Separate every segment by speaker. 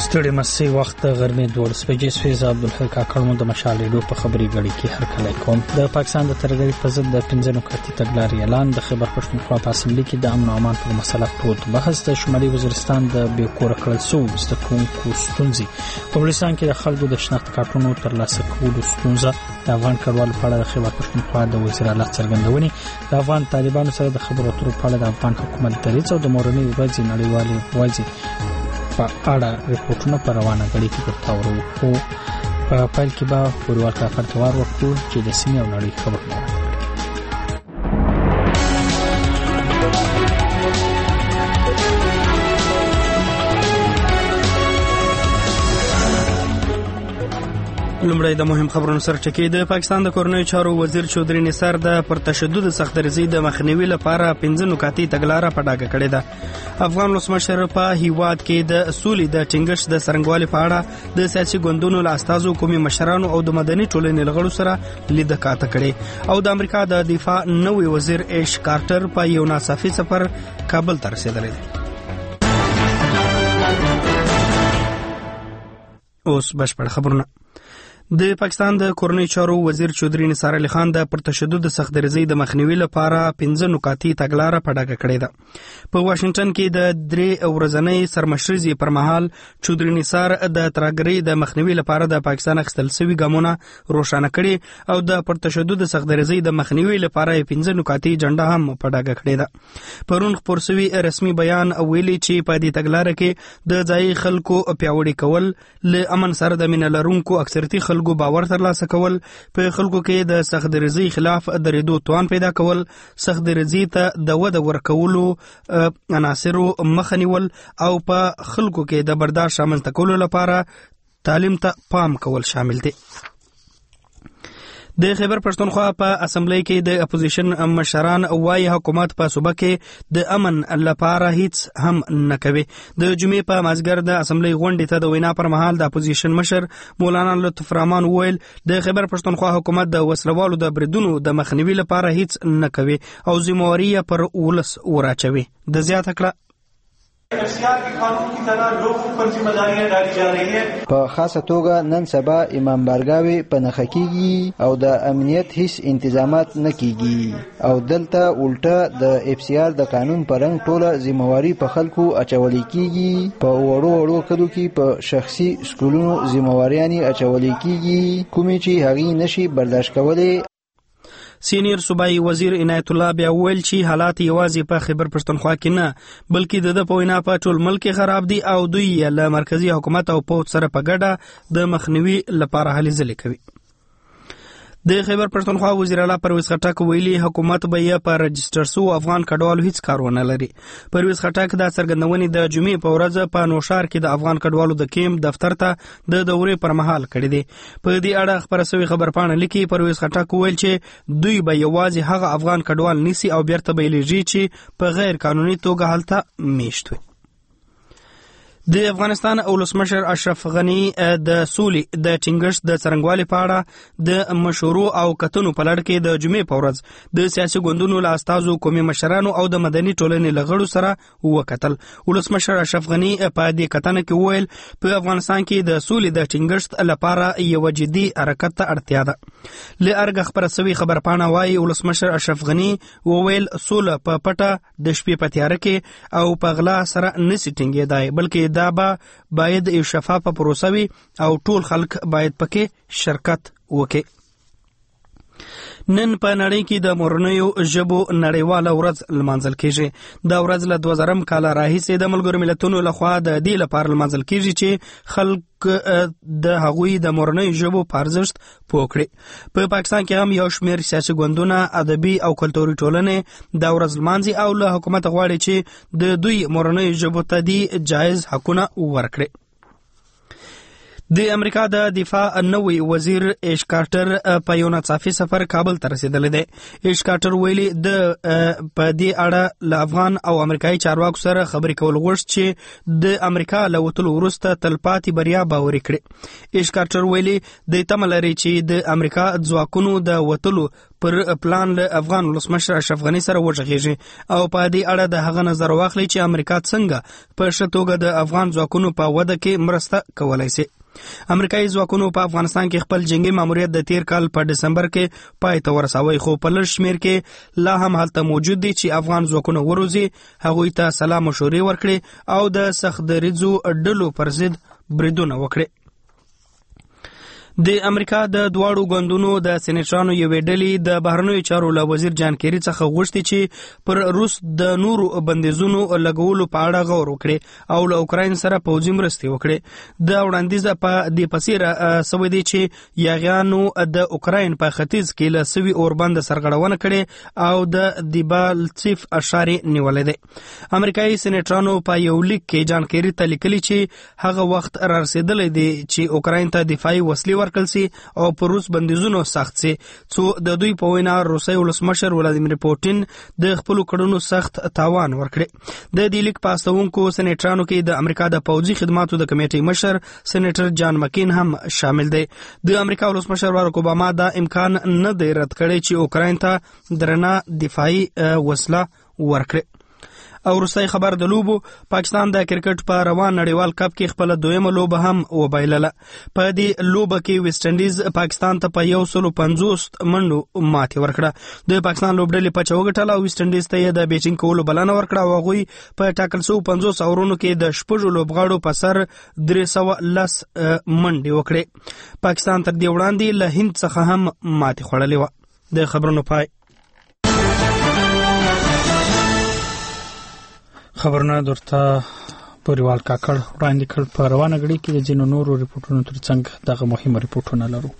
Speaker 1: ستړي مسي وخت غرمې 12 بجې عبدالحق کاکړمو د مشال ریډیو په خبري غړي کې هر کله کوم د پاکستان د ترګری په ضد د 15 نکاتي تګلارې اعلان د خیبر پښتونخوا په اسمبلی کې د امن او امان پر مسله پروت بحث د شمالي وزیرستان د بیکور کړل سو د کومکو ستونزې په افغانستان کې د خلکو د شناخت کارتونو ترلاسه کولو ستونزه د افغان کډوالو په اړه د خیبر پښتونخوا د وزیر اعلی څرګندونې د افغان طالبانو سره د خبرو اترو په اړه د افغان حکومت دریځ او د مورنۍ ورځې نړیوالې ورځې په اړه ریپورتونه پر روانه غړي کې ورتاورو خو په پایل کې به پوروال کافر توار ورکړو چې د سیمې او نړۍ خبرونه لومړی د مهم خبرونو سره ټکی د پاکستان د کورنیو چارو وزیر چودري نثار د پر تشدد سخترزي د مخنیوي لپاره 15 نکاتي تګلارې په ډاګه کړې ده. افغان ولسمشر په هیواد کې د اصولي د ټینګښت د څرنګوالي په اړه د سیاسي ګوندونو له استازو قومي مشرانو او د مدني ټولنې لغړو سره لیدکاته کړې او د امریکا د دفاع نوې وزیر ایش کارټر په یو ناڅاپي سفر کابل ته رسیدلی دی. اوس بشپړ خبرونه. د پاکستان د کورنیو چارو وزیر چودري نثار علي خان د پر تشدد سخترزي د مخنیوي لپاره 15 نکاتي تګلارې په ډاګه کړې ده. په واشنگټن کې د 3 ورځنۍ سرمشرزي پر مهال چودري نثار د ترګري د مخنیوي لپاره د پاکستان اخیستل شوی ګامونه روښانه کړي او د پر تشدد سخترزي د مخنیوي لپاره 15 نکاتي جنډه هم په ډاګه کړې ده. پرون خپور شوی رسمي بیان ویلي چې په دې تګلارې کې د ځای خلکو پیاوړي کول له امن سره د مینه لرونکو اکثریتي خلکو باور ترلاسه کول په خلکو کې د سخترزي خلاف درېدو توان پیدا کول سخترزي ته د وده ورکولو عناصرو مخه نیول او په خلکو کې د برداشت رامنځته کولو لپاره تعلیم ته پام کول شامل دي. د خیبر پښتونخوا په اسمبلی کې د اپوزیشن مشران وايي حکومت په صوبه کې د امن لپاره هیڅ هم نه کوي. د جمعې په مازیګر د اسمبلی غونډې ته د وینا پر مهال د اپوزیشن مشر مولانا لطف رحمان وویل د خیبر پښتونخوا حکومت د وسلوالو د بریدونو د مخنیوي لپاره هیڅ نه کوي او ذمہواری پر ولس وراچوي. د زیاته کړه
Speaker 2: افسیار کی قانون کی طرح لوگوں پر ذمہ داریاں ڈالی جا رہی ہیں. په خاصه توګه نن سبا امام بارګاوي په نخښه کیږي او د امنیت هیڅ انتظامات نه کیږي او دلته الټه د افسیار د قانون پر رنګ ټوله ذمہواری په خلکو اچولې کیږي. په وړو کډو کې په شخصي سکولونو ذمہواریانی اچولې کیږي کومې چې هغه نشي برداشت کولای.
Speaker 1: سینیر صوبایي وزیر عنایت الله بیا ویل چې حالات یوازې په خیبر پښتونخوا کې نه بلکې د په وینا په ټول ملک خراب دي او دوی له مرکزی حکومت او پوت سره په ګډه د مخنیوي لپاره هلې ځلې کوي. د خیبر پښتونخوا وزیر اعلی پرویز خټک ویلي حکومت به یې په رجسټر سو افغان کډوالو هیڅ کار ونه لري. پرویز خټک د څرګندونې د جمعې په ورځ په نوشار کې د افغان کډوالو د کیمپ دفتر ته د دورې پر مهال کړی دی. په دې اړه خبره شوی خبرپاڼه لیکي پرویز خټک ویل چې دوی به یوازې هغه افغان کډوال نیسي او بیرته به لیږي چې په غیر قانوني توګه هلته میشت وي. د افغانستان ولسمشر اشرف غنی د سولې د ټینګښت د څرنګوالي په اړه د مشورو او کتنو په لړ کې د جمعې په ورځ د سیاسي ګوندونو له استازو قومي مشرانو او د مدني ټولنې له غړو سره وکتل. ولسمشر اشرف غنی په دې کتنه کې وویل په افغانستان کې د سولې د ټینګښت لپاره یو جدي حرکت ته اړتیا ده. له ارګ خبره شوی خبرپاڼه وايي ولسمشر اشرف غنی وویل سوله په پټه د شپې په تیاره کې او په غلا سره نسی ټینګېدای بلکې دا باید یو شفافه پروسه وي او ټول خلک باید پکې شرکت وکړي. نن په نړۍ کې د مورنیو ژبو نړیواله ورځ لمانځل کیږي. دا ورځ له 2000 کال راهیسې د ملګرو ملتونو لخوا د دې لپاره لمانځل کیږي چې خلک د هغوی د مورنیو ژبو په ارزښت پوه کړي. په پاکستان کې هم یو شمېر سیاسي ګوندونه ادبي او کلتوري ټولنې دا ورځ لمانځي او له حکومت غواړي چې د دوی مورنیو ژبو ته د جایز حقونه ورکړي. د امریکا د دفاع نوې وزیر ایش کارټر په یو ناڅاپي سفر کابل ته رسیدلی دی. ایش کارټر ویلي د په دې اړه له افغان او امریکایي چارواکو سره خبرې کول غوښت چې د امریکا له وتلو وروسته تلپاتې بریا باوري کړي. ایش کارټر ویلي د تمه لري چې د امریکا ځواکونو د وتلو پر پلان له افغان ولسمشر اشرف غني سره وغږیږي او په دې اړه د هغه نظر واخلي چې امریکا څنګه په ښه توګه د افغان ځواکونو په وده کې مرسته کولای شي. امریکایي ځواکونو په افغانستان کې خپل جنگي ماموریت د تیر کال په دسمبر کې پای ته ورسوي، خو په لږ شمیر کې لا هم هلته موجود دي چې افغان ځواکونه وروزي، هغوی ته سلا مشورې ورکړي او د سخت دریځو ډلو پر ضد بریدونه وکړي. د امریکا د دواړو ګوندونو د سېنیټرانو یوې ډلې د بهرنیو چارو له وزیر جان کیری څخه غوښتي چې پر روس د نورو بندیزونو لګولو په اړه غور وکړي او له اوکراین سره پوځي مرستې وکړي. د وړاندیز په دې پسې سوی دی چې یاغیانو د اوکراین په ختیځ کې له سوي اوربند سرغړونه کړې او د دیبالتسیف اشار نیولې ده. امریکایي سېنیټرانو په یو لیک کې جان کیری ته لیکلي چې هغه وخت را رسیدلی دی چې اوکراین ته دفاعي وسلې ورکړل او پر روس بندیزونو سخت سي، څو د دوی په وینا روسي ولسمشر ولادیمیر پوټین د خپل کړنو سخت تاوان ورکړي. د دې لیک په استونکو سېنیټرانو کې د امریکا د پوځي خدماتو د کمیټې مشر سېنیټر جان مکین هم شامل دی. د امریکا ولسمشر باراک اوباما دا امکان نه دی رد کړی چې اوکراین ته درنه دفاعي وسله ورکړي. او روسي خبر د لوبو پاکستان د کرکټ په روان نړیوال کپ کې خپل دویمه لوبه هم وبایلله. په دې لوبه کې ویسټ انډیز پاکستان ته په 150 منډو ماتې ورکړه. د پاکستان لوبډلې په چوغټل او ویسټ انډیز ته د بیټینګ کولو بلنه ورکړه او هغوی په ټاکل شوو 50 اورونو کې د شپږو لوبغاړو په سر 310 منډې وکړې. پاکستان تر دې وړاندې له هند څخه هم ماتې خوړلې وه. د خبرونو پای. خبرونه درته پوریوال کاکړ وړاندې کړ. په روانه غړي کې د ځینو نورو ریپورتونو ترڅنګ دغه مهمه ریپورتونه لرو.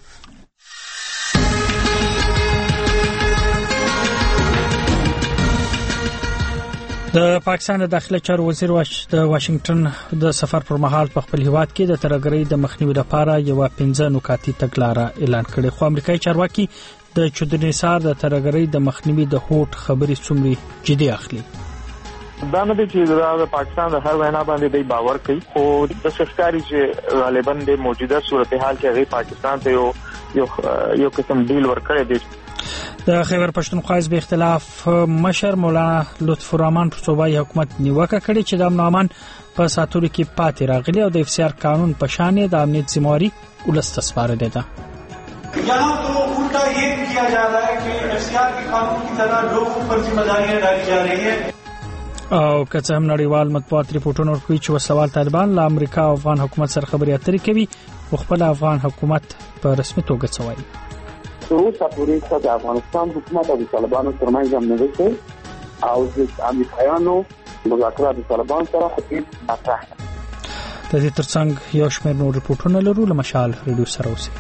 Speaker 1: د پاکستان د داخله چارو وزیر د واشنگټن د سفر پر مهال په خپل هیواد کې د ترهګرۍ د مخنیوي لپاره یو 15 نکاتي تګلارې اعلان کړې، خو امریکایي چارواکي د چودري نثار د ترهګرۍ د مخنیوي د هوټ خبرې څومره جدي اخلي.
Speaker 3: دا نه دی چې د پاکستان د هر وینا باندې دی باور کوي، خو د شخصاري چې غالبا د موجوده صورتحال کې هغه پاکستان ته یو قسم ډیل ورکړی دی.
Speaker 1: د خیبر پښتونخوا حزب اختلاف مشر مولانا لطف الرحمن په صوبایي حکومت نیوکه کړې چې د امن او امان په ساتلو کې پاتې راغلي او د افسر قانون په شان د امنیت ذمہواری ولست سپارلې ده.
Speaker 4: यहाँ तो उल्टा ये किया जा रहा है कि एफसीआर के कानून की तरह लोगों पर जिम्मेदारियां डाली जा रही है.
Speaker 1: او که څه هم نړیوال مطبوعات ریپورتونه ورکوي چې وسوال طالبان له امریکا او افغان حکومت سره خبرې اترې کوي، خو خپل افغان حکومت په رسمي توګه څه وایي.
Speaker 5: اوسه پورې د افغانستان حکومت او طالبانو ترمنځ هم نه دی او د امریکایانو مذاکرات د طالبان سره هیڅ مطرح نه.
Speaker 1: د دې ترڅنګ یو شمېر نور ریپورتونه لرو. له مشال ریډیو سره اوسئ.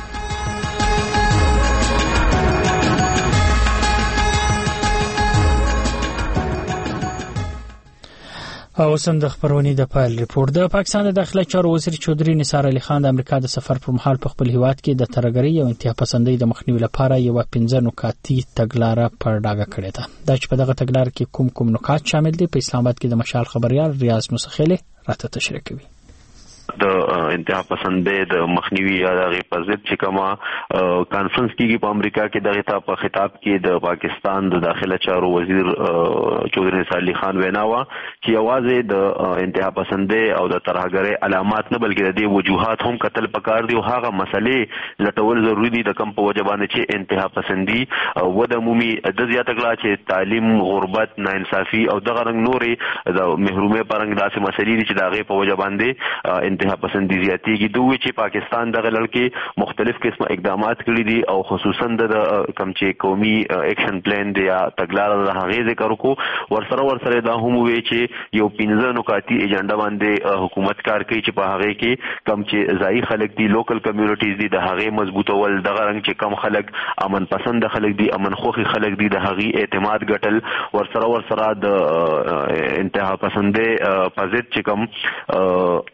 Speaker 1: او سند خبرونی د پایل ریپورت. د پاکستان د داخله چارو وزیر چودري نثار علي خان د امریکا د سفر پر مهال په خپل هیواد کې د ترهګرۍ او انتها پسندۍ د مخنیوي لپاره یو 15 نکاتي تګلارې پر ډاګه کړې ده. دا چې په دغه تګلارې کې کوم نکات شامل دي، په اسلام آباد کې د مشال خبريال ریاض مسخیله راته تشریح کوي.
Speaker 6: د انتها پسندۍ د مخنیوي یا د غیبت چې کومه کانفرنس کیږي په امریکا کې دغه ته په خطاب کې د پاکستان د داخله چارو وزیر چودري نثار علي خان ویناوه چې یوازې د انتها پسندۍ او د ترهګرۍ علامات نه بلکې د دې وجوهات هم کتل پکار دي او هغه مسلې لټول ضروری دي د کم په وجه باندې چې انتها پسندي و د عمومي د زیاته کړه چې تعلیم، غربت، ناانصافي او دغه رنګ نورې د محرومۍ پرنګ داسې مسلې دي چې د هغې په وجه باندې انتها پسندي زیاتېږي. دوی چې پاکستان دغه لړ کې مختلف قسمه اقدامات کړي دي او خصوصا د کم چې قومي اکشن پلان دی یا تګلارې د هغې ذکر وکړو. ورسره دا هم وی چې یو 15 نکاتي ایجنډا باندې حکومت کار کوي چې په هغې کې کم چې ځایي خلک دي، لوکل کمیونټیز دي، د هغې مضبوطول، دغه رنګ چې کم خلک امن پسند خلک دي، امن خوخي خلک دي، د هغې اعتماد ګټل. ورسره د انتها پسندۍ په ضد چې کم عام خلک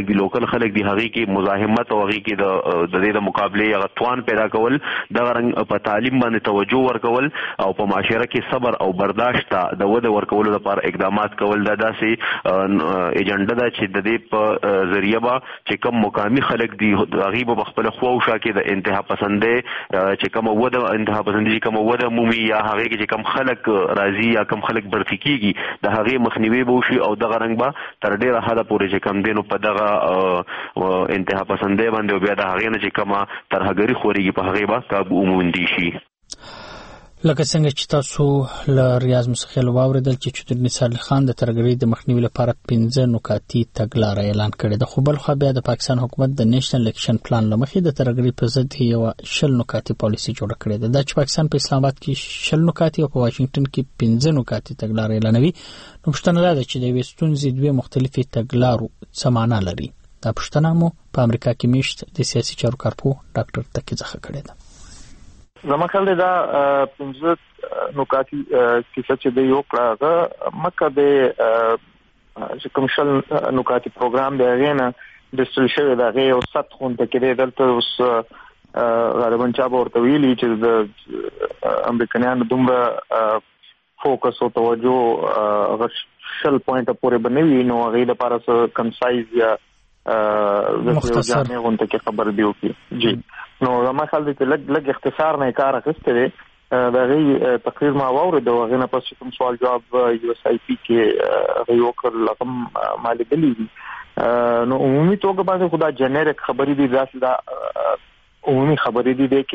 Speaker 6: خلک دي لوکل خلک دي هغه کې مزاحمت او هغه کې د دې د مقابله یا توان پیدا کول د رنګ په تعلیم باندې توجه ورکول او په معاشره کې صبر او برداشت د وده ورکولو لپاره اقدامات کول دا داسې ایجنډا ده چې د دې په ذریعہ به چې کوم مقامی خلک دي هغه به خپل خواوشا کې د انتها پسندې چې کوم وده انتها پسندې کوم وده مومي یا هغه کې چې کوم خلک راضي یا کوم خلک برتی کیږي د هغه مخنیوي به وشي او دغه رنګ به تر ډیره حد پورې چې کم دینو په دغه انتها پسندې باندې بیا د هغه نه چې کومه ترهګری خوريږي په هغه به کابو وموندي شي.
Speaker 1: لکه څنګه چې تاسو له ریاض مسخیل واوریدل چې چودري نثار علي خان د ترهګری د مخنیوي لپاره 15 نکاتي تګلارې اعلان کړې ده، خو بل خو بیا د پاکستان حکومت د نېشنل اکشن پلان لمخې د ترهګری په ضد یو 10 نکاتي پالیسي جوړه کړې ده. د پاکستان په اسلام آباد کې 10 نکاتي او په واشنگټن کې 15 نکاتي تګلارې اعلانوي. نو پښتنه ده چې د وستونزې دوه مختلفې تګلارو څه معنا لري. دا پښتنه مو په امریکا کې میشت د سیاسي چارو کارپو ډاکټر تکي ځخه کړې ده.
Speaker 3: زما خیال دی دا 15 نکاتی کیسه چې دی یو کړه مکه د کومشل نکاتی پروګرام دی غینا د سټریشر دا غي او ست خون ته کې دلته اوس غالبا چا ورته ویلي چې د امریکایانو دومره فوکس او توجه غشل پوینټ پورې بنوي نو غي د پارس کنسایز یا
Speaker 1: مختصر
Speaker 3: غونډه کې خبر دیو کی جی نو ما خیال دی چې لګ اختصار نه کار اخیسته دی دا غي تقریر ما واورد او غنه پس کوم سوال جواب یو اس آی پی کې غي وکړ لکم مالی بلی نو عمومي توګه باندې خدا جنریک خبرې دي دا عمومي خبرې دي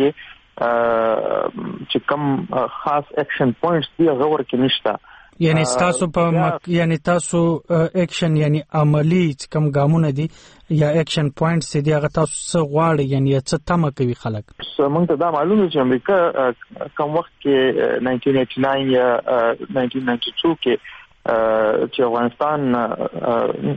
Speaker 3: چې کوم خاص اکشن پوینټس دی غور کې نشته.
Speaker 1: یعنی تاسو په یعنی تاسو اکشن یعنی عملی کم ګامونه دي یا اکشن پوینټس دي هغه تاسو څه غواړي یعنی څه تمه کوي خلک.
Speaker 3: موږ ته دا معلومه چې امریکا کوم وخت کې 1989 یا 1992 کې چې افغانستان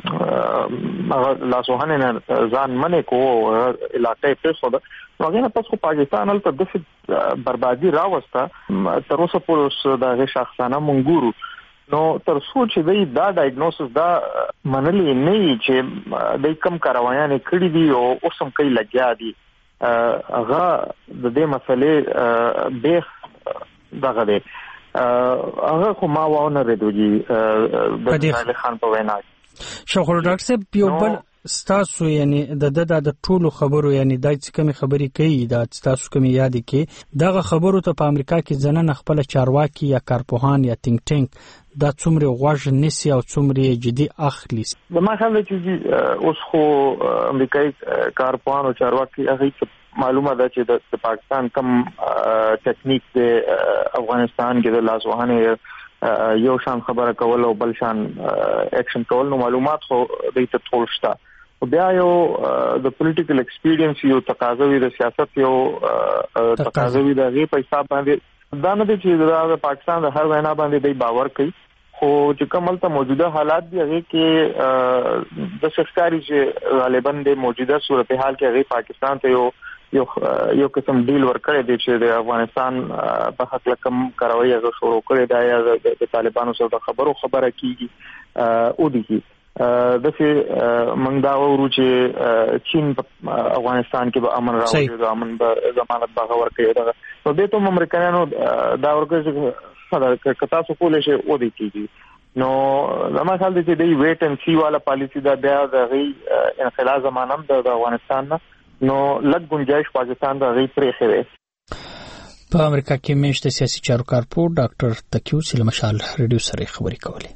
Speaker 3: لاسوهنه ځان منې کو علاقې په خود وغیرہ پس خو پاکستان هلته د بربادي راوسته تر اوسه پورې د شخصانه منګورو نو تر څو چې دا ډایګنوسس دا منلې نه چې د کم کاروایان کړي دي او اوسم کوي لګیا دي هغه د دې مسلې به دغه دی هغه خو ما وونه ردوږي د علي خان په وینا
Speaker 1: شغل ډاکټر صاحب یو بل ستاسو یعنی د ټولو خبرو یعنی د څه کمی خبرې کوي دا ستاسو کمی یاد کې دغه خبرو ته په امریکا کې ځنن خپل چارواکي یا کارپوهان یا تینک ټینک دا څومره غوښ نسی او څومره جدي اخلي.
Speaker 3: ما خیال دی چې اوس خو امریکایي کارپوهان او چارواکي هغه معلومه ده چې د پاکستان کم ټیکنیک د افغانستان کې د لاسوهنه یو شان خبره کول او بل شان اکشن کول نو معلومات خو د ته ټول شته او بیا یو د پولیټیکل ایکسپیرینس یو تقاضوي د سیاست یو تقاضوي د غي په حساب باندې دا نه دي چې د پاکستان د هر وینا باندې د باور کوي خو چې کومل ته موجوده حالات دی هغه کې د شخصاري چې غالبا د موجوده صورتحال کې هغه پاکستان ته یو قسم ډیل ورکړی دی چې د افغانستان په حق لکم کاروي هغه شروع کړی دی یا د طالبانو سره خبره کیږي او دي د څه موږ دا ورو چې چین په افغانستان کې به امن راوړي د امن په ضمانت باغ ورکړي دا نو د ته امریکایانو دا ورکړي چې کتا سو کولې شي او دي کیږي نو زما خیال دی چې د ویټ اند سی والا پالیسی دا بیا د غي انخلا زمانم د افغانستان نه نو لږ گنجائش پاکستان د غي پرې خره
Speaker 1: په امریکا کې میشته سیاسي چارو کارپو ډاکټر تکیو سله مشال ریډیو سره خبرې کولې.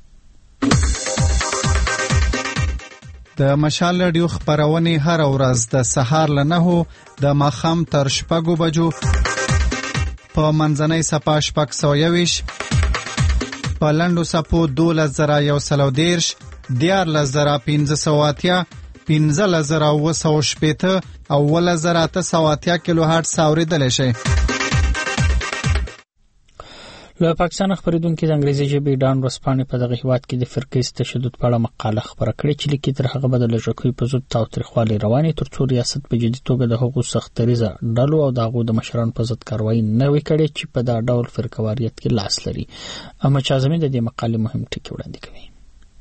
Speaker 7: د مشال ریډیو خبرونه هر ورځ د سهار ل 9 د ماخام تر 6 بجو په منځنۍ صفه 621 په لندو صفو 2110 14580 15,980 او 1980 کیلو هرتز اوریدل شي. له پاکستان خبرېدونکو د انګریزي ژبې ډان ورسپانې په دغه هیواد کې د فرقې تشدد په اړه مقاله خبره کړې چې لیکي تر هغه بدل ژکوي په ضد تاوتریخوالي رواني ترڅو ریاست په جدي توګه د حقوق سختریزه ډلو او دغه د مشرانو په ضد کاروایی نه وکړي چې په دا ډول فرقواریت کې لاس لري. اما چې ازمې د دې مقالې مهم ټکي وړاندې کوي.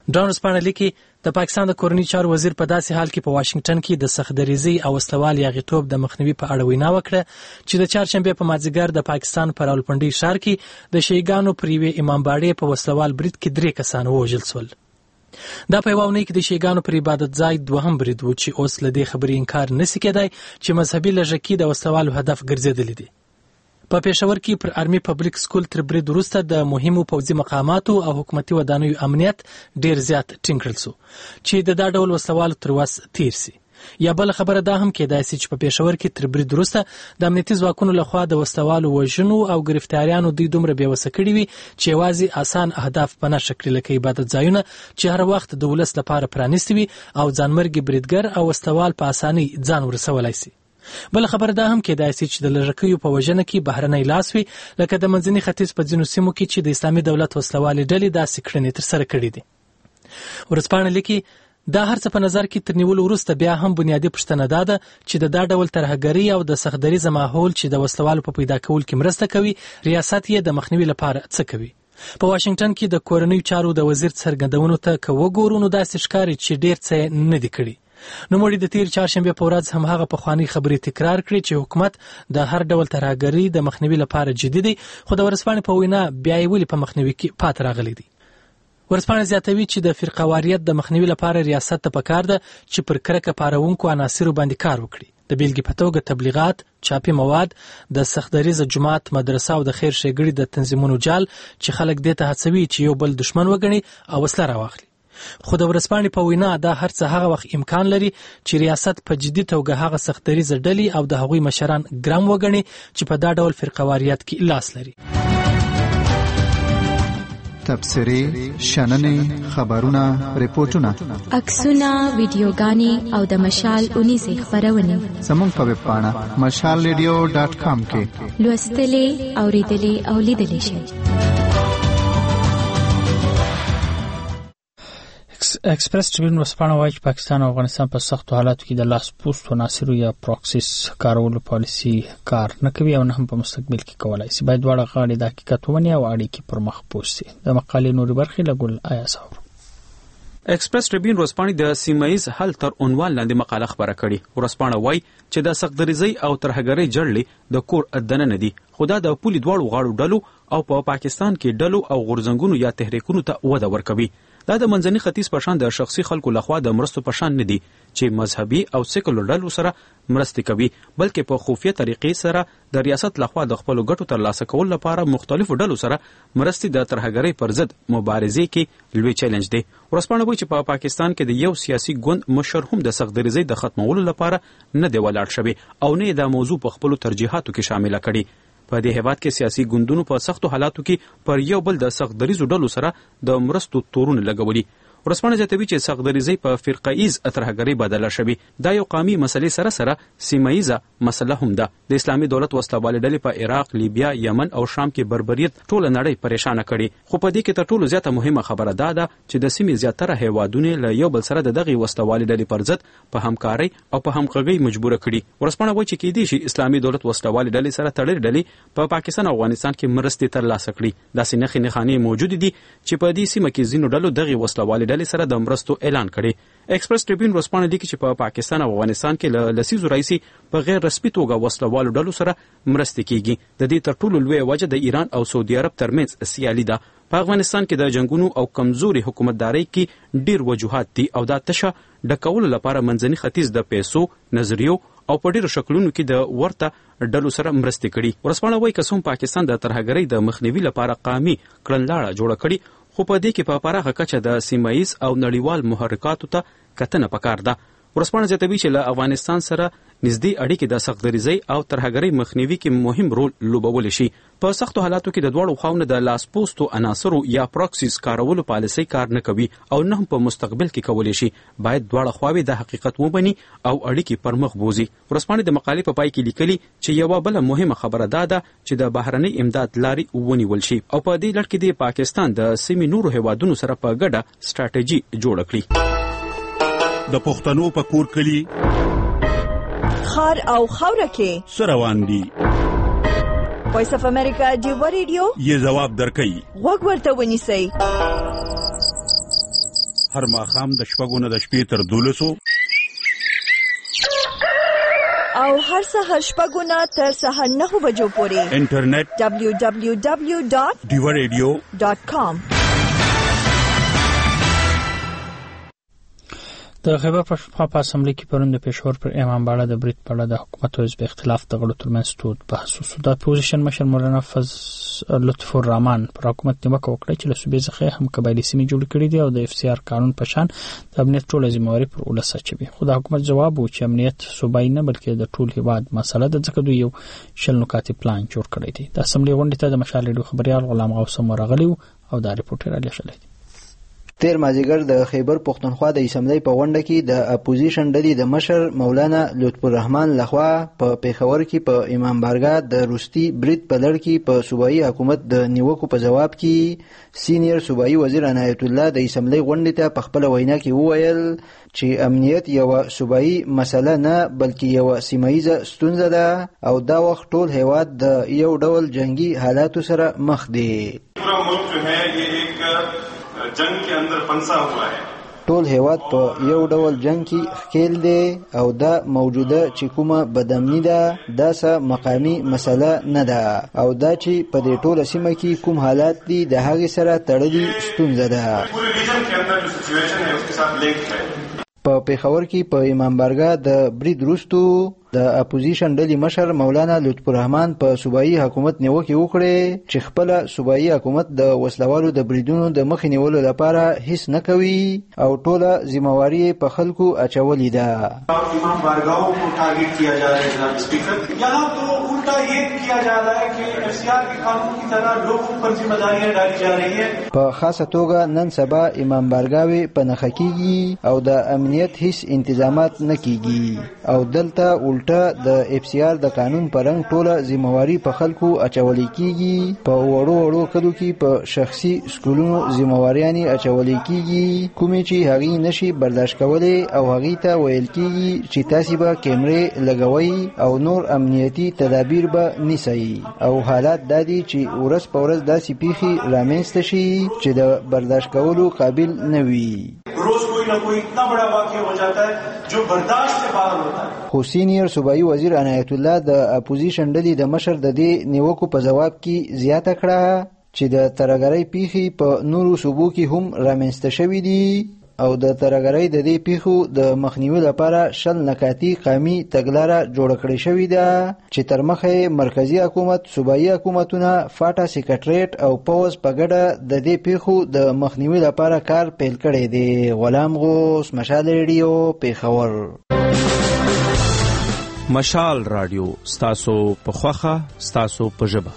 Speaker 8: ډان ورځپاڼه لیکي د پاکستان د کورني چارو وزیر په داسې حال کې په واشنگټن کې د سختدریزۍ او وسلوال یاغیتوب د مخنیوي په اړه وینا وکړه چې د چهارشنبه په مازدیګر د پاکستان په راولپنډي ښار کې د شیعاګانو پر یوې امامباړې په وسلوال برید کې 3 کسان ووژل شول. دا په یوه اونۍ کې د شیعاګانو پر عبادت ځای دوهم برید و چې اوس له دې خبرې انکار نشي کېدای چې مذهبي لږکي د وسلوالو هدف ګرځېدلي دي. په پېښور کې پر آرمي پبلک سکول تر برید وروسته د مهمو پوځي مقاماتو او حکومتي ودانیو امنیت ډیر زیات ټینګ کړل شو چې د دا ډول وسلوالو تر وس تیر سي. یا بل خبره دا هم کېدای شي چې په پېښور کې تر برید وروسته د امنیتي ځواکونو لخوا د وسلوالو وژنو او گرفتاریانو دوی دومره بېوسه کړي وي چې یوازې اسان اهداف په نښه کړي لکه عبادت ځایونه چې هر وخت د ولس لپاره پرانیستي وي او ځانمرګي بریدګر او وسلوال په اسانۍ ځان ورسولی شي. بل خبر دا هم کېدای شي چې د لږکیو په وژنه کې بهرنی لاس وي لکه د منځني ختیځ په ځینو سیمو کې چې د اسلامي دولت وسلوالې ډلې داسې کړنې ترسره کړي دي. ورځپاڼه لیکي دا هر څه په نظر کې تر نیولو وروسته بیا هم بنیادي پوښتنه دا ده چې د دا ډول ترهګرۍ او د سختدریزه ماحول چې د وسلوالو په پیدا کول کې مرسته کوي ریاست یې د مخنیوي لپاره څه کوي. په واشنگټن کې د کورنیو چارو د وزیر څرګندونو ته که وګورو نو داسې ښکاري چې ډیر څه نه دي کړي. نوموړي د تیر چهارشنبه په ورځ هم هغه پخوانۍ خبرې تکرار کړې چې حکومت د هر ډول ترهګرۍ د مخنیوي لپاره جدي دی خو د ورځپاڼې په وینا بیا یې ولې په مخنیوي کې پاتې راغلی دی. ورځپاڼه زیاتوي چې د فرقهواریت د مخنیوي لپاره ریاست ته پکار ده چې پر کرکه پارونکو عناصرو باندې کار وکړي. د بیلګې په توګه تبلیغات، چاپي مواد، د سختدریزه جماعت، مدرسه او د خیر ښېګړې د تنظیمونو جال چې خلک دې ته هڅوي چې یو بل دښمن وګڼي او وسله راواخلي. خو د ورځپاڼې په وینا دا هر څه هغه وخت امکان لري چې ریاست په جدي توګه هغه سختدریزه ډلې او د هغوی مشران ګرم وګڼي چې په دا ډول فرقهواریت کې لاس لري.
Speaker 9: تبصرې، شننې، خبرونه، ریپورتونه،
Speaker 10: عکسونه، ویډیوګانې او د مشال 19 خبرونه
Speaker 9: زموږ په ویب پاڼه mashalradio.com کې
Speaker 10: لوستلې، اوریدلې او لیدلې شئ.
Speaker 7: ایکسپریس ټریبیون ورځپاڼه وایي چې پاکستان او افغانستان په سختو حالاتو کې د لاس پوستو عناصرو یا پراکسیس کارولو پالیسي کار نه کوي او نه هم په مستقبل کې کولای شي. باید دواړه غاړې د حقیقت ومني او اړیکې پر مخ پوه شي. د مقالې نورې برخې له ګل آیاس اورو.
Speaker 11: ایکسپریس ټریبیون ورځپاڼې د سیمایز حل تر عنوان لاندې مقاله خبره کړې. ورځپاڼه وایي چې د سختدریزۍ او ترهګرۍ جړلې د کور دننه دي خو دا د پولي دواړو غاړو ډلو او په پاکستان کې ډلو او غورځنګونو یا تحریکونو ته وده ورکوي. دا د منځني ختیځ په شان د شخصي خلکو لخوا د مرستو په شان نه دي چې مذهبي او سیکولر ډلو سره مرستې کوي بلکې په خفیه طریقې سره د ریاست لخوا د خپلو ګټو ترلاسه کول لپاره مختلفو ډلو سره مرستې د ترهګرۍ پر ضد مبارزې کې لوی چیلنج دی. ورځپاڼه وایي چې په پاکستان کې د یو سیاسي ګوند مشر هم د سختدریزۍ د ختمولو لپاره نه دی ولاړ شوی او نه دا موضوع په خپلو ترجیحاتو کې شامله کړي. په دې هیواد کې سیاسي ګوندونو په سختو حالاتو کې پر یو بل د سختدریزو ډلو سره د مرستو تورونه لګولي. ورځپاڼه زیاتوي چې سختدریزۍ په فرقه‌ایز ترهګرۍ بدله شوې. دا یو قومي مسلې سره سره سیمه‌ایزه مسله هم ده. د اسلامي دولت وسلوالې ډلې په عراق، لیبیا، یمن او شام کې بربریت ټوله نړۍ پریشانه کړي. خو په دې کې تر ټولو زیاته مهمه خبره دا ده چې د سیمې زیاتره هیوادونه له یو بل سره د دغه وسلوالې ډلې پر ضد په همکارۍ او په همغږۍ مجبور کړي. ورځپاڼه وایي چې کېدای شي اسلامي دولت وسلوالې ډلې سره تړلې ډلې په پاکستان او افغانستان کې مرستې ترلاسه کړي. داسې نښې نښانې موجود دي چې په دې سیمه کې ځینو ډلو دغه وسلوالې ډلې سره د مرستو اعلان کړي. ایکسپریس ټریبیون ورځپاڼه لیکي چې په پاکستان او افغانستان کې له لسیزو راځي په غیر رسمي توګه وسلوالو ډلو سره مرستې کیږي. د دې تر ټولو لویه وجه د ایران او سعودي عرب ترمنځ سیالي ده. په افغانستان کې د جنگونو او کمزوري حکومتدارۍ کې ډیر وجوهات دي او دا تشه ډکولو لپاره منځني ختیځ د پیسو، نظریو او په ډیرو شکلونو کې د ورته ډلو سره مرستې کړي. ورځپاڼه وایي که څوم پاکستان د ترهګرۍ د مخنیوي لپاره قومي کړنلاړه جوړه کړي خو په دې کې په پراخه کچه د سیمایز او نړیوال محرکاتو ته کتنه پکار ده. ورځپاڼه زیاتوي چې له افغانستان سره نږدې اړیکې د سختدریزۍ او ترهګرۍ مخنیوي کې مهم رول لوبولی شي. په سختو حالاتو کې د دواړو خواونو د لاسپوستو عناصرو یا پراکسیس کارولو پالیسۍ کار نه کوي او نه هم په مستقبل کې کولی شي. باید دواړه خواوې د حقیقت ومني او اړیکې پر مخ بوزي. ورځپاڼې د مقالې په پای کې لیکلي چې یوه بله مهمه خبره دا ده چې د بهرنۍ امداد لارې ونیول شي او په دې لړ کې د پاکستان د سیمې نورو هیوادونو سره په ګډه سټراټیجي جوړه کړي.
Speaker 12: د پښتنو په کور کلی
Speaker 13: خار او خوره کې
Speaker 12: سروان دي.
Speaker 13: وایس اف امریکا دی ریډیو
Speaker 12: یې جواب درکړي.
Speaker 13: وګ ورته ونیسئ.
Speaker 12: هر ماښام د 6 نه د شپې تر 12
Speaker 13: او هر سحر 6 نه تر سحر 9 بجو پورې
Speaker 12: انټرنیټ
Speaker 13: www.divaradio.com.
Speaker 7: د خیبر پښتونخوا په اسمبلی کې پرون د پېښور پر امام باړه د برید په اړه د حکومت او حزب اختلاف د غړو ترمنځ تود بحث وشو. د اپوزیشن مشر مولانا لطف الرحمن پر حکومت نیوکه وکړه چې له صوبې څخه هم قبایلي سیمې جوړ کړي دي او د اف سی آر قانون په شان د امنیت ټوله ذمہواري پر ولس اچوي. خو د حکومت جواب و چې امنیت صوبایي نه بلکې د ټول هیواد مسله ده، ځکه دوی یو شل نکاتې پلان جوړ کړی دی. د اسمبلی غونډې ته د مشال ریډیو خبريال غلام غوث راغلی او دا رپورټ را لېږلی دی.
Speaker 2: تیر مازیګر د خیبر پښتونخوا د اسمبلی په غونډه کې د اپوزیشن ډلې د مشر مولانا لطف الرحمن لخوا په پیښور کې په امام بارګاه د روستي برید په لړ کې په صوبایي حکومت د نیوکو په جواب کې سینیئر صوبایي وزیر عنایت الله د اسمبلی غونډې ته په خپل وینا کې وویل چې امنیت یو صوبایي مسله نه بلکې یو سیمایي ستونزه ده او دا وخت ټول هیواد د یو ډول جنگي حالاتو سره مخ دی.
Speaker 4: پورا ملک جو ہے یہ ایک جنگ کے اندر پنسا ہوا ہے.
Speaker 2: ټول هیواد په یو ډول جنگ کې ښکیل دی او دا موجوده چې کومه بدامني ده دا څه مقامي مسله نه ده او دا چې په دې ټوله سیمه کې کوم حالات دي د هغې سره تړلي ستونزه ده.
Speaker 4: پورے ریجن کے اندر جو سچویشن ہے اس کے ساتھ لنک ہے.
Speaker 2: په پیښور کې په امام بارګاه د برید وروسته د اپوزیشن ډلې مشر مولانا لطف الرحمن په صوبایي حکومت نیوکې وکړې چې خپل صوبایي حکومت د وسلوالو د بریدونو د مخې نیولو لپاره هیڅ نه کوي او ټوله ذمہواری په خلکو اچولې ده.
Speaker 4: امام بارگاہوں کو ٹارگٹ کیا جا رہا ہے جناب اسپیکر. یہاں تو الٹا یہ کیا جا رہا ہے کہ ایف سی آر کے قانون کی طرح لوگوں پر ذمہ داریاں ډالې جا رہی ہیں.
Speaker 2: په خاصه توګه نن سبا امام بارګاوي په نښه کیږي او د امنیت هیڅ انتظامات نه کیږي او دلته الټا د اف سی آر د قانون په رنګ ټوله ذمہواری په خلکو اچولې کیږي. په وړو کلو کې په شخصي سکولونو ذمہواریانې اچولې کیږي کومې چې هغې نشي برداشت کولی او هغې ته ویل کیږي چې تاسې به کیمرې لګوئ او نور امنیتي تدابیر به نیسئ او حالات دا دي چې ورځ په ورځ داسې پیښې رامنځته شي چې د برداشت کولو قابل نه وي.
Speaker 4: روز کوئی نہ کوئی اتنا بڑا واقعہ ہو جاتا ہے جو برداشت سے باہر ہوتا ہے.
Speaker 2: خو سینیئر صوبایي وزیر عنایت الله د اپوزیشن ډلې د مشر د دې نیوکو په جواب کې زیاته کړه چې د ترهګرۍ پیښې په نورو صوبو کې هم رامنځته شوي دي او د ترهګرۍ د دې پیښو د مخنیوي لپاره شل نکاتي قومي تګلاره جوړه کړې شوې ده چې تر مخه مرکزی حکومت، صوبایي حکومتونه، فاټا سیکریټریټ او پوز په ګډه د دې پیښو د مخنیوي لپاره کار پیل کړی دی. غلام غوث، مشال ریډیو، پیښور.
Speaker 11: مشال رادیو ستاسو په خوخه ستاسو په ژبه.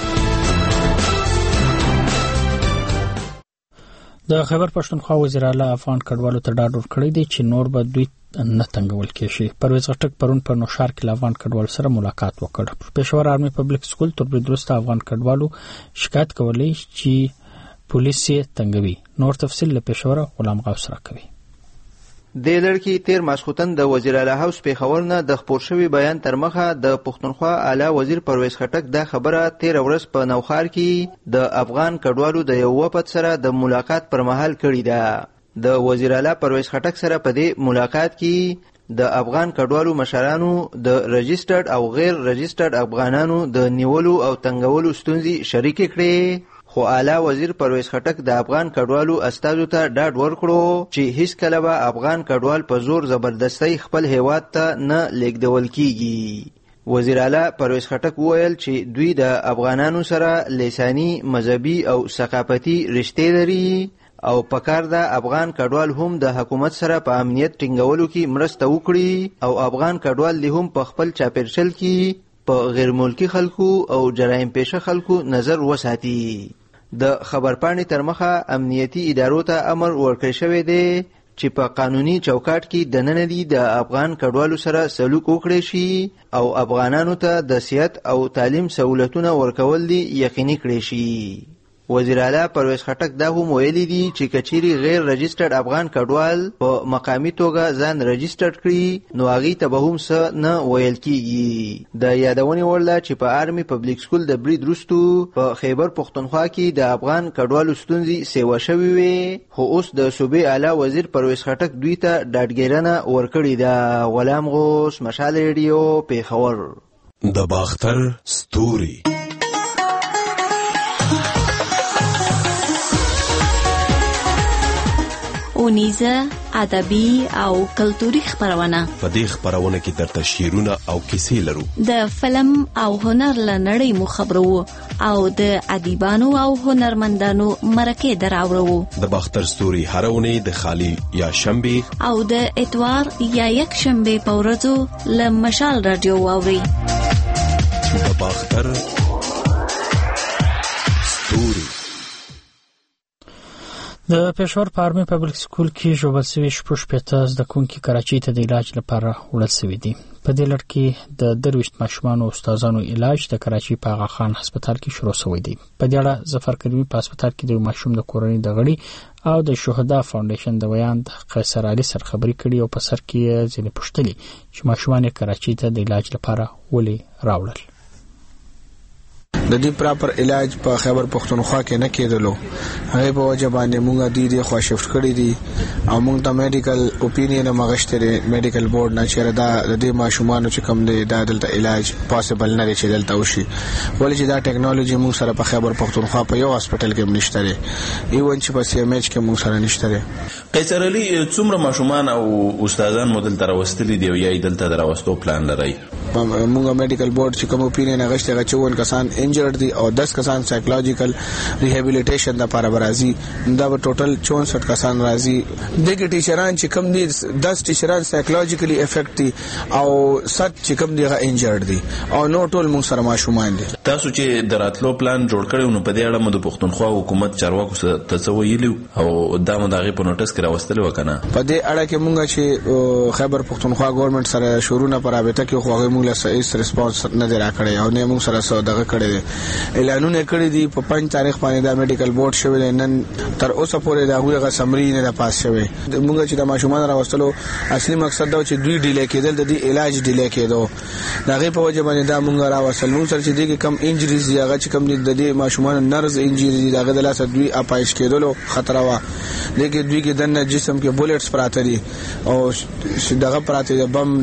Speaker 7: د خیبر پښتونخوا وزیر اعلی افغان کډوالو ته ډاډ ورکړی دی چې نور به دوی نه تنګول کېږي. پرویز غټک پرون په نوشار کې افغان کډوالو سره ملاقات وکړ. پېښور آرمي پبلک سکول تر برید وروسته افغان کډوالو شکایت کولی چې پولیس یې تنګوي. نور تفصیل له پېښور غلام غوث راکوي.
Speaker 2: د لړکی تیر ماسخوتن د وزیر اعلی هاوس پیښور نه د خبر شوی بیان تر مخه د پښتونخوا اعلی وزیر پرویز خټک دا خبره تیر ورځ په نوخار کې د افغان کډوالو د یو وفد سره د ملاقات پر مهال کړی ده. د وزیر اعلی پرویز خټک سره په دې ملاقات کې د افغان کډوالو مشرانو د رجسټرډ او غیر رجسټرډ افغانانو د نیولو او تنګولو ستونزې شریک کړي. خو اعلی وزیر پرویز خټک د افغان کډوالو استازو ته ډاډ ورکړو چې هیڅ کله به افغان کډوال په زور زبردستۍ خپل هیواد ته نه لیږدول کیږي. وزیر اعلی پرویز خټک وویل چې دوی د افغانانو سره لساني، مذهبي او ثقافتي رشتې لري او پکار ده افغان کډوال هم د حکومت سره په امنیت ټینګولو کې مرسته وکړي او افغان کډوال هم په خپل چاپیرشل کې په غیر ملکی خلکو او جرایم پیشه خلکو نظر وساتي. د خبرپاڼې تر مخه امنیتي ادارو ته امر ورکړی شوی دی چې په قانوني چوکاټ کې دننه دي د افغان کډوالو سره سلوک وکړي شي او افغانانو ته د صحت او تعلیم سہولتونه ورکول دي یقیني کړي شي. وزیر اعلی پرویز خټک دا هم ویلي دي چې کچيري غیر رجسټرډ افغان کډوال په مقامي توګه ځان رجسټر کړي نو هغه ته به هم څه نه ویل کیږي. د یادونې وړ ده چې په آرمي پبلک سکول د برید وروستو په خیبر پښتونخوا کې د افغان کډوالو ستونزې سیوا شوې وې، خو اوس د صوبې اعلی وزیر پرویز خټک دوی ته ډاډګیرنه ورکړې ده. غلام غوث، مشال ریډیو، پیښور.
Speaker 14: د باختر ستوري
Speaker 10: اونیزه ادبي او کلتوري خبرونه.
Speaker 14: په دې خبرونه کې درته شعرونه او کیسې لرو. د
Speaker 10: فلم او هنر لنړۍ مو خبرو او د ادیبانو او هنرمندانو مرکه دراوړو.
Speaker 14: د باختر ستوري هرونه د خالی یا شنبه
Speaker 10: او د اتوار یا یک شنبه په ورځو له مشال رادیو واوري.
Speaker 14: د باختر ستوري.
Speaker 7: د پېښور په آرمي پبلک سکول کې ژوبل شوي شپږ شپېته زده کوونکي کراچۍ ته د علاج لپاره وړل شوي دي. په دې لړ کې د 23 ماشومانو او استادانو علاج د کراچۍ په آغا خان هسپتال کې شروع شوی دی. په دې اړه ظفر کریمي په هسپتال کې د ماشوم د کورنۍ د غړي او د شهدا فاونډیشن د ویاند قیصر علي سره خبرې کړې او په سر کې ځینې پوښتنې چې ماشومان کراچۍ ته د علاج لپاره ولې راوړل.
Speaker 15: د دې پراپر علاج په خیبر پښتونخوا کې نه کېدلو، هغه په وجه باندې موږ د خوشفت کړی دي او موږ ته میډیکل اوپینین مغشتره میډیکل بورډ نه چیرې دا د دې ماشومان چې کوم دی د دلته علاج پاسبل نه چې دلته وشي، ولې چې دا ټیکنالوژي موږ سره په خیبر پښتونخوا په یو هسپتال کې نشته لري، ایون چې په سی ام ایچ کې موږ سره نشته لري.
Speaker 16: قیصر علي، څومره ماشومان او استادان مودل تر وستلي دی او یا دلته دراوستو پلان لري؟
Speaker 15: موږ میډیکل بورډ چې کوم اوپینین غشته 54 کسان انجرډ دي او 10 کسان سایکولوژیکل ریهابیلیټیشن لپاره برازي، دا به ټوټل 64 کسان راځي. دغه ټیچران چې کوم دي 10 ټیچران سایکولوژیکلی افیکټ دي او 7 چې کوم دي انجرډ دي او نو ټول موږ سره ماشومان دي.
Speaker 16: تاسو چې دراتلو پلان جوړ کړو نو په دې اړه مو د پښتونخوا حکومت چارواکو ته څه ویلو او دا مو دغه په نوټس کې راوستل وکنه؟
Speaker 15: په دې اړه کې موږ چې خیبر پښتونخوا ګورنمنت سره شروع نه پر رابطه کې خو هغه موږ له صحیح ریسپانس نه دی راکړی او نه موږ سره سو دغه کړی اعلانونه کړی دي. په 5 تاریخ باندې دا میډیکل بورډ شوی نن تر اوسه پورې دا هغه سمری نه پاس شوی. موږ چې د ماشومان راوستلو اصلي مقصد دا چې دوی ډیلی کېدل، د دې علاج ډیلی کېدو، دغه په وجه باندې دا موږ راوستل. موږ سره چې دغه کم انجریز دی هغه چې کم د دې ماشومان نرز انجری دغه د لاسه دوی اپایش کېدلو خطر وا، لکه دوی کې د جسم کې بولټس پراته دي او دغه پراته د بم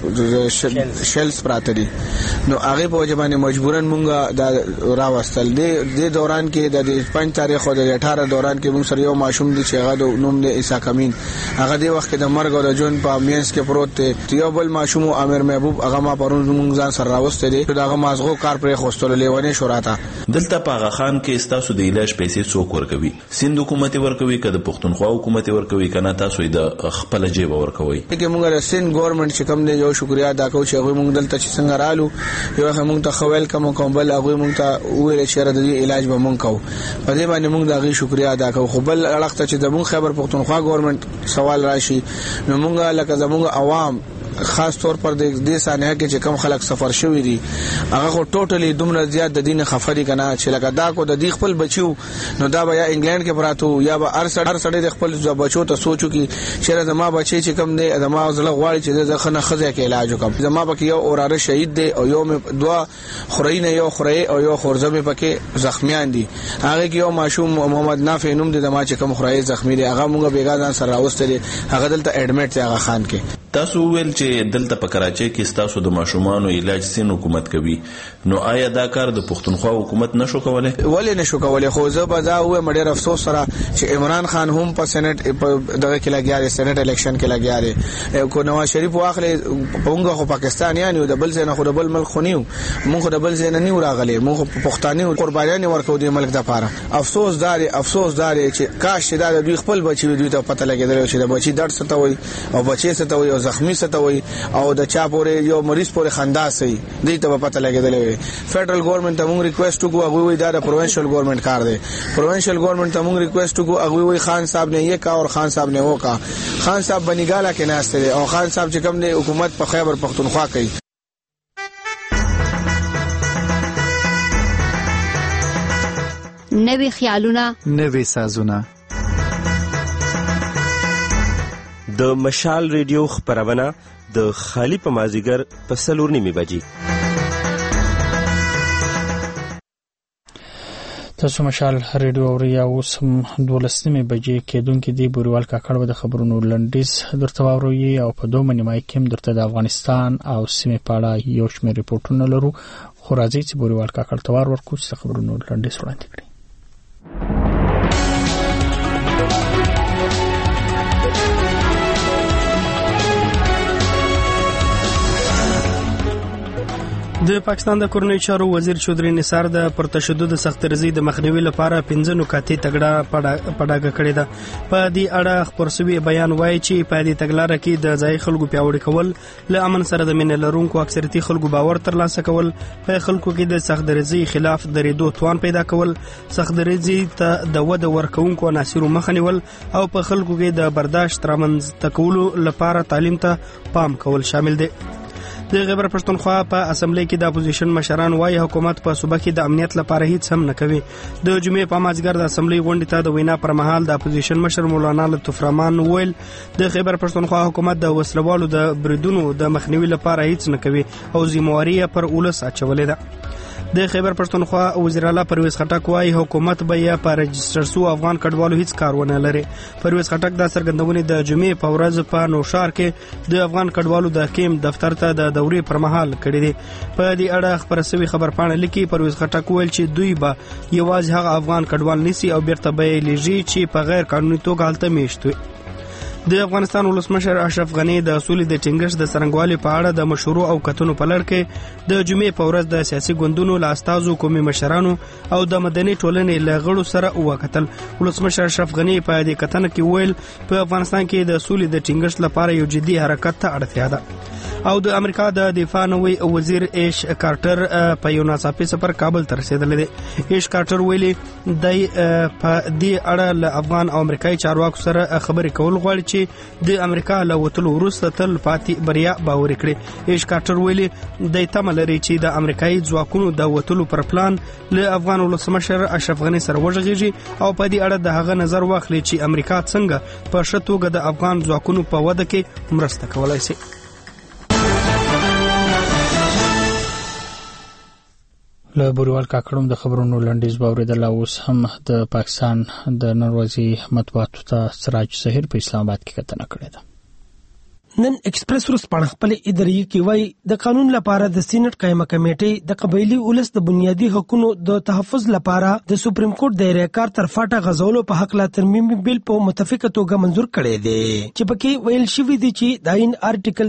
Speaker 15: د شلز پراته دي، نو هغه په وجه باندې مجبورن موږ دا راوستل. د دوران کې د 5 تاریخ او د 18 دوران کې موږ سره یو ماشوم دی چې هغه د نوم د عیسی کمین، هغه د وخت د مرګ او د جون په مینس کې پروت دی. یو بل ماشوم امیر محبوب هغه ما پرون موږ ځان سره راوستل دي، دغه مازغو کار پر خوستل لیونه شوراته.
Speaker 16: دلته په آغا خان کې تاسو د علاج پیسې څوک ورکوي؟ سند حکومت ورکوي که د پښتونخوا حکومت ورکوي کنه تاسو د خپل جیب ورکوي؟
Speaker 15: کې موږ د سند ګورنمنت چې کوم دی یو شکریا ادا کوو چې هغه موږ دلته چې څنګه رالو، یو هغه موږ ته خویل کوم بل هغه موږ ته ویل چې د علاج به مونږ کوو، په دې باندې موږ دغه شکریا ادا کوو. خو بل اړخ ته چې د مونږ خیبر پښتونخوا ګورنمنت سوال راشي نو موږ لکه زموږ عوام خاص طور پر د دې سانحه کې چې کم خلک سفر شوی دي هغه خو ټوټلی دومره زیات د دین خفری کنه چې لکه دا کو د دې خپل بچو نو دا به یا انګلند کې پراتو یا به هر سړی د خپل بچو ته سوچو کې شره زما بچي چې کم دی زما زړه غواړي چې د خنه خزه کې علاج وکم، زما پکې یو اوراره شهید دی او یو دوا خورینه یو خوري او یو خورزمه پکې زخمیان دي. هغه کې یو ماشوم محمد نافع نوم دی د ما چې کم خوري زخمی دی، هغه موږ بیګا سره راوستل، هغه دلته اډمیټ دی هغه خان کې.
Speaker 16: تاسو ویل چې دلته په کراچۍ کې تاسو د ماشومان علاج سین حکومت کوي، نو آیا دا کار د پښتونخوا حکومت نشو کولای؟
Speaker 15: ولې نشو کولای؟ خو زه به دا وایم ډېر افسوس سره چې عمران خان هم په سېنات دغه کې لګیاري، سېنات الیکشن کې لګیاري، کو نواز شریف واخلې پونګه خو پاکستانیان یو د بل ځای نه خو د بل ملک خونیو، مونږ د بل ځای نه نیو راغلي، مونږ پښتانه قرباني ورکو د ملک د پاره. افسوس دار چې کاش دا دوی خپل بچي دوی ته پته لګیدل چې د بچي درد ستوي او بچي ستوي او زخمی ستوي او د چا پورې یو مریض پورې خندا سي دې ته پته لګیدل. فدرل ګورنمنت ته موږ ریکوست وکړو، هغه وی دا د پروینشل ګورنمنت کار دی. پروینشل ګورنمنت ته موږ ریکوست وکړو، هغه وی خان صاحب نے یہ کہا اور خان صاحب نے وہ کہا. خان صاحب بنګالا کې ناشته او خان صاحب چې کوم دی حکومت په خیبر پښتونخوا کوي.
Speaker 10: نوې خیالونه،
Speaker 9: نوې سازونه.
Speaker 17: د مشال ریډیو خپرونه د خالی په مازیګر په 4:30 بجې.
Speaker 7: تاسو مشال ریډیو اوریا اوس هم 12:30 بجې کېدونکې دی. بوریوال کاکړ د خبرونو لنډیز درته واوروي او په 2 نیمه کې هم درته د افغانستان او سیمې په اړه یو شمېر ریپورتونه لرو. خو راځي چې بوریوال کاکړ ته ورکړو چې خبرونو لنډیز وړاندې کړي.
Speaker 1: د پاکستان د کورنۍ چارو وزیر چودري نثار د پر تشدد سخت رضی د مخنیوي لپاره 15 نکاتې تګړه پډاګه کړې ده. په دې اړه خبرسوي بیان وایي چې په دې تګلارې کې د ځای خلکو پیاوړي کول، له امن سره د مینې لرونکو اکثریتي خلکو باور ترلاسه کول، په خلکو کې د سخت رضی خلاف درېدو توان پیدا کول، سخت رضی ته د وده ورکوونکو عناصرو مخه نیول او په خلکو کې د برداشت رامنځته کولو لپاره تعلیم ته پام کول شامل دي. د خیبر پښتونخوا په اسمبلی کې د اپوزیشن مشران وايي حکومت په صوبه کې د امنیت لپاره هیڅ هم نه کوي. د جمعې په مازیګر د اسمبلی غونډې ته د وینا پر مهال د اپوزیشن مشر مولانا لطف رحمان ویل د خیبر پښتونخوا حکومت د وسلوالو د بریدونو د مخنیوي لپاره هیڅ نه کوي او ذمہواری پر ولس اچولې ده. د خیبر پښتونخوا وزیر اعلی پرویز خټک وايي حکومت به یا پر رجستر شو افغان کډوالو هیڅ کار ونه لري. پرویز خټک د څرګندونې د جمعې په ورځ په نوشار کې د افغان کډوالو د کیم دفتر ته د دورې پر مهال کړی دی. په دې اړه خبرسوي خبرپاڼه لیکي پرویز خټک ویل چې دوی به یوازې هغه افغان کډوال نیسي او بیرته به یې لیږي چې په غیر قانوني توګه هلته میشت وي. د افغانستان ولسمشر اشرف غنی د سولې د ټینګښت د څرنګوالي په اړه د مشورو او کتنو په لړ کې د جمعې په ورځ د سیاسي ګوندونو له استازو، قومي مشرانو او د مدني ټولنې له غړو سره وکتل. ولسمشر اشرف غنی په دې کتنه کې ویل په افغانستان کې د سولې د ټینګښت لپاره یو جدي حرکت ته اړتیا ده. او د امریکا د دفاع نوی وزیر ایش کارټر په یو ناڅاپي سفر کابل ته رسیدلی دی. ایش کارټر ویلي دی په دې اړه له افغان او امریکایي چارواکو سره خبرې کول غواړي چې د امریکا له وتلو وروسته تل پاتې بریا باور کړي. ایش کارټر ویلي دی تمه لري چې د امریکایي ځواکونو د وتلو پر پلان له افغان ولسمشر اشرف غنی سره وغږیږي او په دې اړه د هغه نظر واخلي چې امریکا څنګه په ښه توګه د افغان ځواکونو په وده کې مرسته کولای شي.
Speaker 7: له بوریوال کاکړم د خبرونو لنډیز باوریدل. اوس هم د پاکستان د نن ورځې مطبوعاتو ته سراج ظهیر په اسلام آباد کې کتنه کړې ده.
Speaker 18: نن ایکسپریس ورځپاڼه خپل اداري کې وایي د قانون لپاره د سېنات قائمه کمیټې د قبایلی ولس د بنیادی حقوقو د تحفظ لپاره د سپریم کورټ دایره کار تر فاټه غزولو په حق لا ترمیمي بیل په متفقه توګه منزور کړی دی چې پکې ویل شوی دی چې د آئین آرټیکل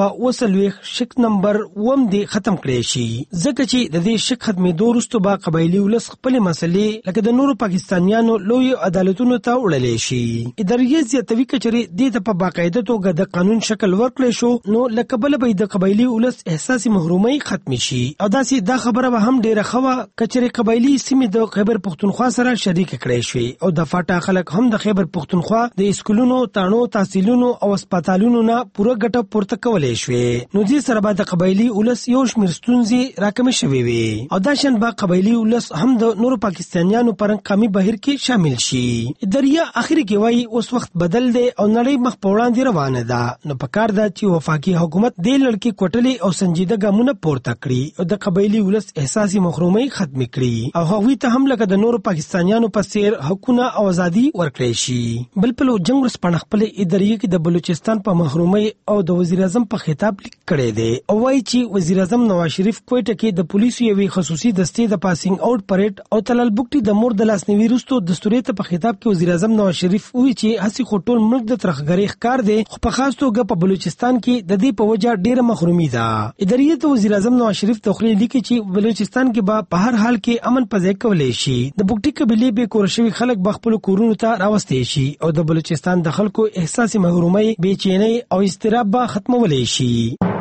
Speaker 18: 230 شک نمبر 1 دی ختم کړی شي ځکه چې د دې شک ختمېدو وروسته به قبایلی ولس خپل مسلې لکه د نورو پاکستانیانو لوی عدالتونو ته وړلې شي. اداري زیاتوي کچري د په باقاعده توګه د قانون شکل ورکړی شو نو لکه بل به د قبایلی ولس احساسي محرومي ختم شي او دا خبره به هم ډیره خوا کچري قبایلی سیمې د خیبر پختونخوا سره شریک کړي شوی او د فاټا خلک هم د خیبر پختونخوا د اسکولونو تانو تحصیلونو او هسپتالونو نه پوره ګټه پورته کولای شوی نو دې سره به د قبایلی ولس یو شمېر ستونزې راکمې شوي وي او دا شان به قبایلی ولس هم د نورو پاکستانیانو پر قومي بهیر کې شامل شي. دریا اخر کې وایي اوس وخت بدل دی او نړۍ مخ په وړاندې روانه ده نو پکار ده چې وفاقي حکومت دې لړکې کوټلې او سنجیده ګامونه پورته کړي او د قبایلی ولس احساسي محرومي ختم کړي او هغوی ته هم لکه د نورو پاکستانیانو په څیر حقوقونه او ازادي ورکړي شي. بل په جنگ ورسپانه خپل اداري کې د بلوچستان په محرومي او د وزیر اعظم په خطاب لیک کړی دی او وایي چې وزیر اعظم نواز شریف کوټه کې د پولیسو یوې خصوصي دستې د پاسینګ آوټ پریډ او تلل بوکټي د مور د لاسنیوي وروسته دستوري ته په خطاب کې وزیر اعظم نواز شریف وایي چې هسي خټول ملک د ترخګری ښکار دی خو په خاص توګه په بلوچستان کې د دې په وجه ډیره محرومي ده. اداریه وزیر اعظم نواز شریف توخلی لیکي چې بلوچستان کې په هر حال کې امن پځای کولای شي د بوکټي قبيله به کورشوي خلک بخپل کورونو ته راوستي شي او د بلوچستان د خلکو احساسي محرومي بېچینۍ او اضطراب به ختمولای شي.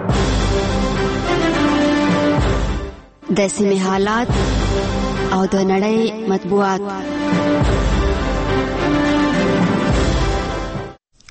Speaker 10: د سیمې حالات او د نړۍ مطبوعات.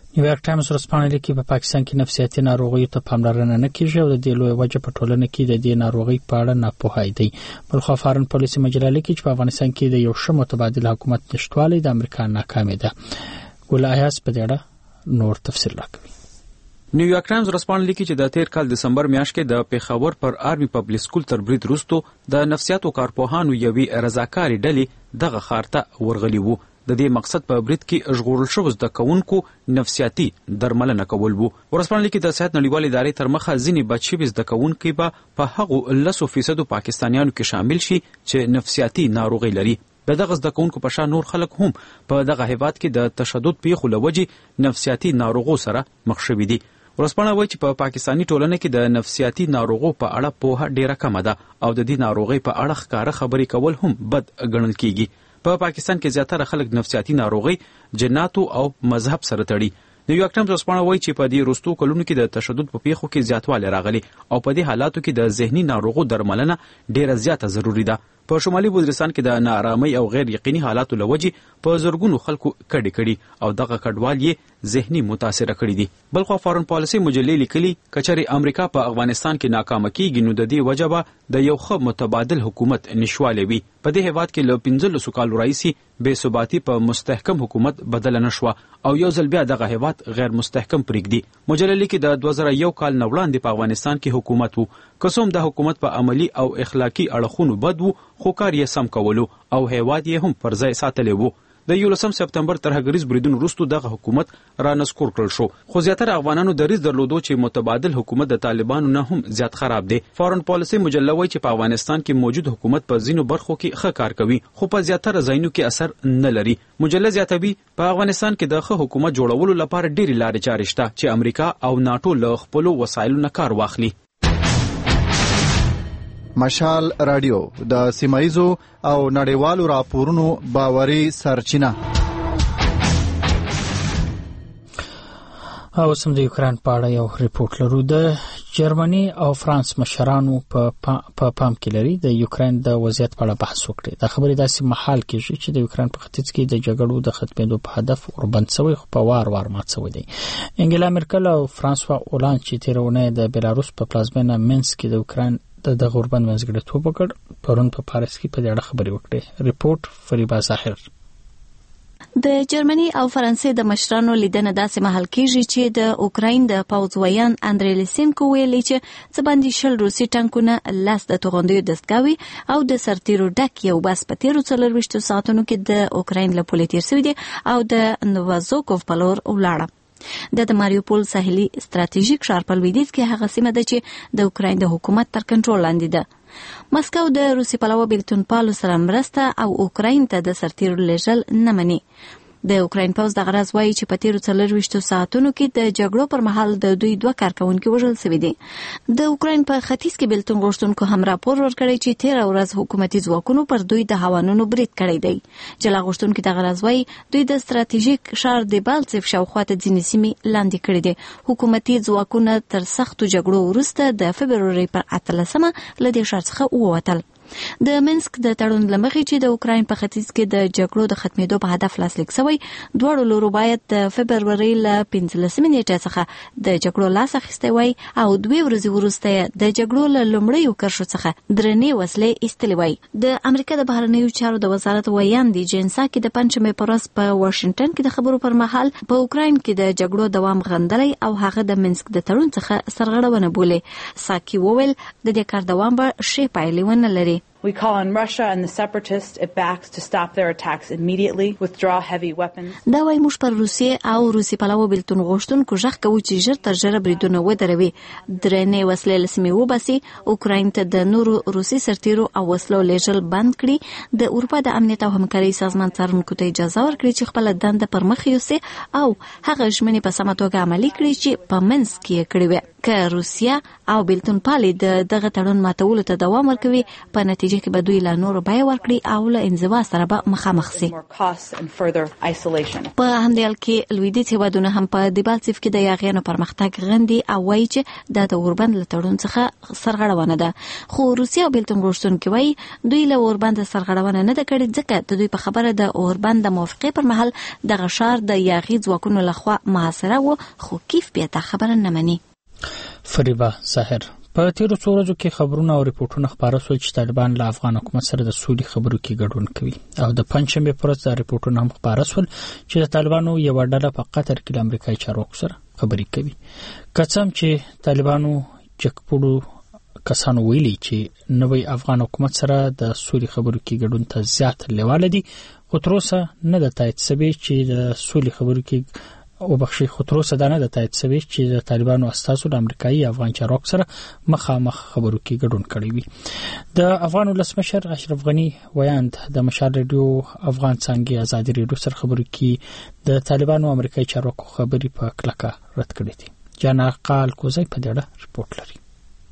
Speaker 7: نیویارک ټایمز ورځپاڼه لیکي په پاکستان کې نفسیاتي ناروغیو ته پاملرنه نه کیږي او د دې لوی وجه په ټولنه کې د دې ناروغي په اړه ناپوهي دی. بلخو فارن پالیسي مجله لیکي چې په افغانستان کې د یو ښه متبادل حکومت نشټوالی د امریکا ناکامي ده. ګل ایاس په دې اړه نور تفصیل راکوي.
Speaker 11: نیویارک ټایمز ورځپاڼه لیکي چې د تیر کال دسمبر میاشت کې د پیښور پر آرمي پبلک سکول تر برید وروسته د نفسیاتو کارپوهانو یوې رضاکاري ډلې دغه ښار ته ورغلي وو. د دې مقصد په برید کې ژغورل شوو زده کوونکو نفسیاتي درملنه کول وو. ورځپاڼه لیکي د صحت نړیوال ادارې تر مخه ځینې بچي زده کوونکي به په هغو 10% پاکستانیانو کې شامل شي چې نفسیاتي ناروغي لري. دغه زده کوونکو په شان نور خلک هم په دغه هیواد کې د تشدد پیښو له وجې نفسیاتي ناروغو سره مخ شوي دي. ورځپاڼه وایي چې په پاکستاني ټولنه کې د نفسیاتي ناروغو په اړه پوهه ډیره کمه ده او د دې ناروغي په اړه ښکاره خبرې کول هم بد ګڼل کیږي. په پاکستان کې زیاتره خلک نفسیاتي ناروغي جناتو او مذهب سره تړي. نیویارک ټایمز ورځپاڼه وایي چې په دې وروستو کلونو کې د تشدد په پیښو کې زیاتوالی راغلی او په دې حالاتو کې د ذهني ناروغو درملنه ډیره زیاته ضروری ده. په شمالي وزیرستان کې د ناارامۍ او غیر یقیني حالاتو له وجې په زرګونو خلکو کډې کړي او دغه کډوال یې ذهني متاثره کړي دي. بلخو فارن پالیسي مجلې لیکلي کچرې امریکا په افغانستان کې ناکامه کیږي نو د دې وجه به د یو ښه متبادل حکومت نشوالی وي. په دې هیواد کې له 15 کالو راهیسې بې ثباتي په مستحکم حکومت بدله نه شوه او یو ځل بیا دغه هیواد غیر مستحکم پرېږدي. مجلې لیکي د 2001 کال نه وړاندې په افغانستان کې حکومت وو. که څوم د حکومت په عملی او اخلاقی اړخونو بد وو خو کار یې سم کولو او هیواد یې هم پر ځای ساتلی وو. د 11 سپتمبر ترهګریز بریدونو وروسته دغه حکومت رانسکور کړل شو خو زیاتره افغانانو دریځ درلودو چې متبادل حکومت د طالبانو نه هم زیات خراب دی. فارن پالیسي مجله وایي چې په افغانستان کې موجود حکومت په ځینو برخو کې ښه کار کوي خو په زیاتره ځایونو کې اثر نه لري. مجله زیاتوي په افغانستان کې د ښه حکومت جوړولو لپاره ډېرې لارې چارې شته چې امریکا او ناټو له خپلو وسایلو نه کار واخلي.
Speaker 9: مشال رادیو د سیمایزو او نړیوالو راپورونو باوري سرچینه.
Speaker 7: او سم د یوکران په اړه یو ریپورت لرو. د جرمني او فرانس مشرانو په پام کې لري د یوکران د وضعیت په اړه بحث وکړي. دا خبرې داسې مهال کېږي چې د یوکران په ختیځ کې د جګړو د ختمېدو په هدف وربند شوی خو په وار مات شوی دی. انګلا مرکل او فرانسوا اولان چې تیر اونۍ د بیلاروس په پلازمینه مینسک کې د یوکران د غوربند منځګړیتوب وکړ پرون په پاریس کې په دې اړه خبرې وکړې. ریپورت فریبا ظاهر.
Speaker 10: د جرمني او فرانسې د مشرانو لیدنه داسې مهال کېږي چې د اوکراین د پوځ ویان اندرې لیسینکو ویلي چې څه باندې 10 روسي ټانکونه لاس د توغندیو دستګاوي او د سرتیرو ډک یو بس په تیرو 24 ساعتونو کې د اوکراین له پولې تیر شوی دی او د نوازوکوف په لور ولاړه. د ماریوپول ساحلي ستراتیژیک ښار په لویدیځ کې هغه سیمه ده چې د اوکراین د حکومت تر کنټرول لاندې ده. مسکو د روسي پلوه بېلتون پالو سره مرسته او اوکراین ته د سرتیرو لیږل نه مني. د اوکراین پوځ د غرض وایي چې په تیرو 24 ساعتونو کې د جګړو پر مهال د دوی 2 کارکونکي وژل شوي دي. د اوکراین په ختیځ کې بیلتون غوښتونکو هم راپور ورکړی چې تیر ورځ حکومتي ځواکونو پر دوی د هوانونو برید کړی دی. جلا غوښتونکي د غرض وایي دوی د ستراتیژیک ښار د بالڅف شاوخوا ته ځینې سیمې لاندې کړې دي. حکومتي ځواکونه تر سختو جګړو وروسته د فبروري پر 18مه له دې ښار څخه ووتل. د منسک د تړون لمخې چې د اوکراین په ختیځ کې د جګړو د ختمېدو په هدف لاسلیک شوی دواړو لورو باید د فبروري له 15 نیټې څخه د جګړو لاس اخیستی وای او 2 ورځې وروسته د جګړو له لومړیو کرښو څخه درنې وسلې ایستلې وای. د امریکا د بهرنیو چارو د وزارت ویان دی جنسا کې د پنځمې پر ورځ په واشنگټن کې د خبرو پر مهال په اوکراین کې د جګړو دوام غندلی او هغه د منسک د تړون څخه سرغړونه بولي. ساکي وویل د دې کار دوام به شی پایلې ونه لري.
Speaker 19: We call on Russia and the separatists it backs to stop their attacks immediately, withdraw heavy weapons.
Speaker 10: دا وایي موږ پر روسیې او روسي پلوه بیلتون غوښتونکو غږ کوو چې ژر تر ژره بریدونه ودروي، درنې وسلې له سیمې وباسي، اوکراین ته د نورو روسي سرتیرو او وسلو لیږل بند کړي، د اروپا د امنیت او همکارۍ سازمان څارونکو ته اجازه ورکړي چې خپله دنده پر مخ یوسي او هغه ژمنې په سمه توګه عملي کړي چې په منځ کې یې کړې وې. که روسیه او بیلتون پالي دغه تړون ماتولو ته دوام ورکوي، په نتیجه نتیجه کې به دوی لا نور بای ورکړي او له انزوا سره به مخامخ شي. په همدې حال کې لویدیځ هیوادونه هم په دیبالسیف کې د یاغیانو پرمختګ غندي او وایي چې دا د اوربند له تړون څخه سرغړونه ده. خو روسیه او بیلتون غوښتونکي وایي دوی له اوربند سرغړونه نه ده کړې ځکه د دوی په خبره د اوربند د موافقې پر مهال دغه ښار د یاغي ځواکونو لخوا محاصره و، خو کیف بیا دا خبره نه مني.
Speaker 7: فریبا ظاهر په تیرو څو ورځو کې خبرونه او ریپورتونه خپاره شول چې طالبان له افغان حکومت سره د سولې خبرو کې ګډون کوي او د پنځشنبه پر ورځ ریپورتونه هم خپاره شول چې د طالبانو یو ډله په قطر کې د امریکایي چارواکو سره خبرې کوي. کڅم چې طالبانو جګپوړو کسانو ویلي چې نوې افغان حکومت سره د سولې خبرو کې ګډون ته زیات لیواله دي، خو تر اوسه نه د تایید شوی چې د سولې خبرو کې او بخشي خطروسه دانه د تایید شوی چې د طالبانو استازو د امریکایي افغان چارواکو سره مخامخ خبرو کې ګډون کړی وي. د افغان ولسمشر اشرف غنی ویاند د مشال ریډیو افغان څنګه ازادي ریډیو سره خبرو کې د طالبانو امریکایي چارواکو خبري په کلکه رد کړې دي. جانا قال کوزای په دړه رپورت لري.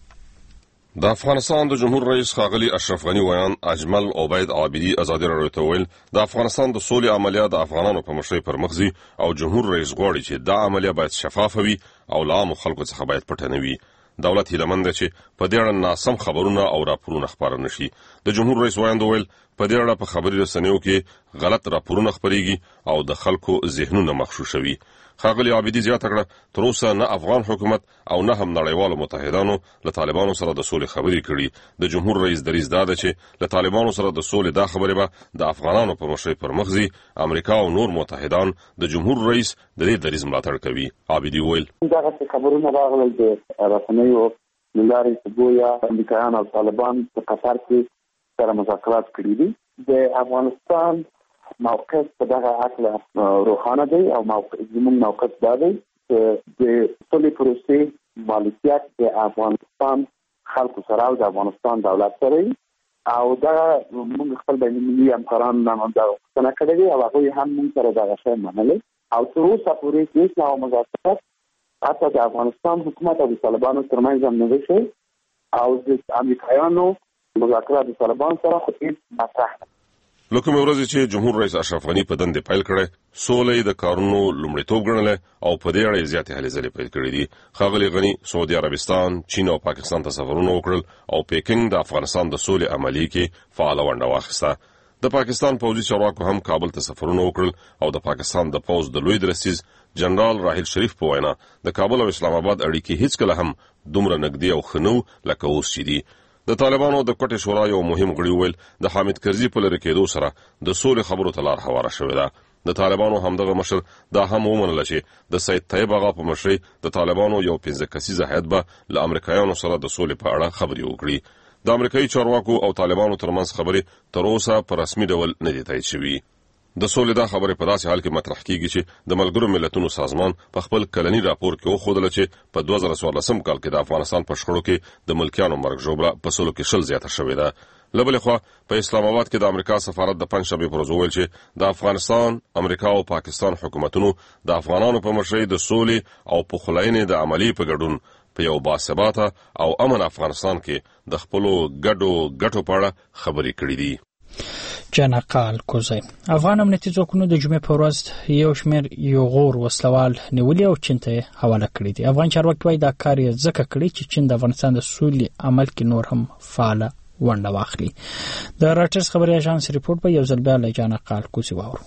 Speaker 20: د افغانستان د جمهور رئیس ښاغلي اشرف غنی ویان اجمل عبید عابدی ازادي راډیو ته ویل د افغانستان د سولې عملیات د افغانانو په مشرۍ پر مخ ځي او جمهور رئیس غواړي چې دا عملیه باید شفاف وي او له عامو خلکو څخه باید پټه نه وي. دولت هیله مند چې په دې اړه ناسم خبرونه او راپورونه خپاره نشي. د جمهور رئیس ویاند ویل په دې اړه په خبري رسنیو کې غلط راپورونه خپريږي او د خلکو ذهنونه مغشوشوي. ښاغلي عابدی زیاته کړه تر اوسه نه افغان حکومت او نه هم نړیوالو متحدانو له طالبانو سره د سولې خبرې کړي. د جمهور رئیس دریځ دا ده چې له طالبانو سره د سولې دا خبرې به د افغانانو په مشرۍ پر مخ ځي. امریکا او نور متحدان د جمهور رئیس د دې دریځ ملاتړ کوي. عابدی ویل
Speaker 5: دغه خبرونه راغلل د رسنیو لارې چې ګویا امریکایان او طالبان په قطر کې سره مذاکرات کړي دي. د افغانستان موقف په دغه اړه روښانه دی او زموږ موقف دا دی چې د سولې پروسې مالکیت د افغانستان خلکو سره او د افغانستان دولت سره او دا موږ خپل بین‌المللي همکاران هم دا غوښتنه کړې ده او هغوی هم موږ سره دغه شی منلی او تر اوسه پورې هیڅ نوع مذاکرات حتی د افغانستان حکومت او د طالبانو ترمنځ هم نه شوی او د امریکایانو مذاکرات د طالبانو سره خو هیڅ مطرح نه.
Speaker 20: لکه مې ورځ چې جمهور رئیس اشرف غنی په دندې پیل کړي سولې د کارونو لومړیتوب ګڼل او په دې اړه زیاتې هلې ځلې پیل کړې دي. ښاغلي غنی سعودي عربستان، چین او پاکستان ته سفرونه وکړل او پیکینګ د افغانستان د سولې عملیې کې فعال ونډه واخیسته. د پاکستان پوځي چارواکو هم کابل ته سفرونه وکړل او د پاکستان د پوځ د لوی درسیز جنرال راحیل شریف په وینا د کابل او اسلام آباد اړیکې هیڅ کله هم دومره نږدې او خنو لکه اوس چې دي. د طالبانو د کوټې شورا یو مهم غړي ویل د حامد کرزي په لری کېدو سره د سولې خبرو ته لار هواره شوې ده. د طالبانو همدغه مشر دا هم ومنله چې د سید طیب اغا په مشرۍ د طالبانو یو 15 کسیزه هیئت به له امریکایانو سره د سولې په اړه خبرې وکړي. د امریکایي چارواکو او طالبانو ترمنځ خبرې تر اوسه په رسمي ډول نه دي تایید شوي. د سولې دا خبره په داسې حال کې مطرح کیږي چې د ملګرو ملتونو سازمان په خپل کلنی راپور کې وښودل چې په 2014 کال کې د افغانستان په شخړو کې د ملکیانو مرګ ژوبله په سلو کې 10 زیاته شوې ده. لبل خو په اسلام آباد کې د امریکا سفارت د پنځشنبه پر ورځ ویل چې د افغانستان، امریکا او پاکستان حکومتونو د افغانانو په مشرۍ د سولې او په خلاینې د عملی په ګډون په یو باثباته او امن افغانستان کې د خپل ګټو په اړه خبرې کړې دي.
Speaker 7: جنقال کوزای افغان امنیتي ځواکونو د جمعې په ورځ یو شمېر یوغور وسلوال نیولي او چین ته حواله کړي دي. افغان چارواکي وايي دا کار یې ځکه کړی چې چین د افغانستان د سولې عمل کې نور هم فعاله ونډه واخلي. د راټرز خبري اژانس ریپورت به یو ځل بیا له جنقال کوزای واورو.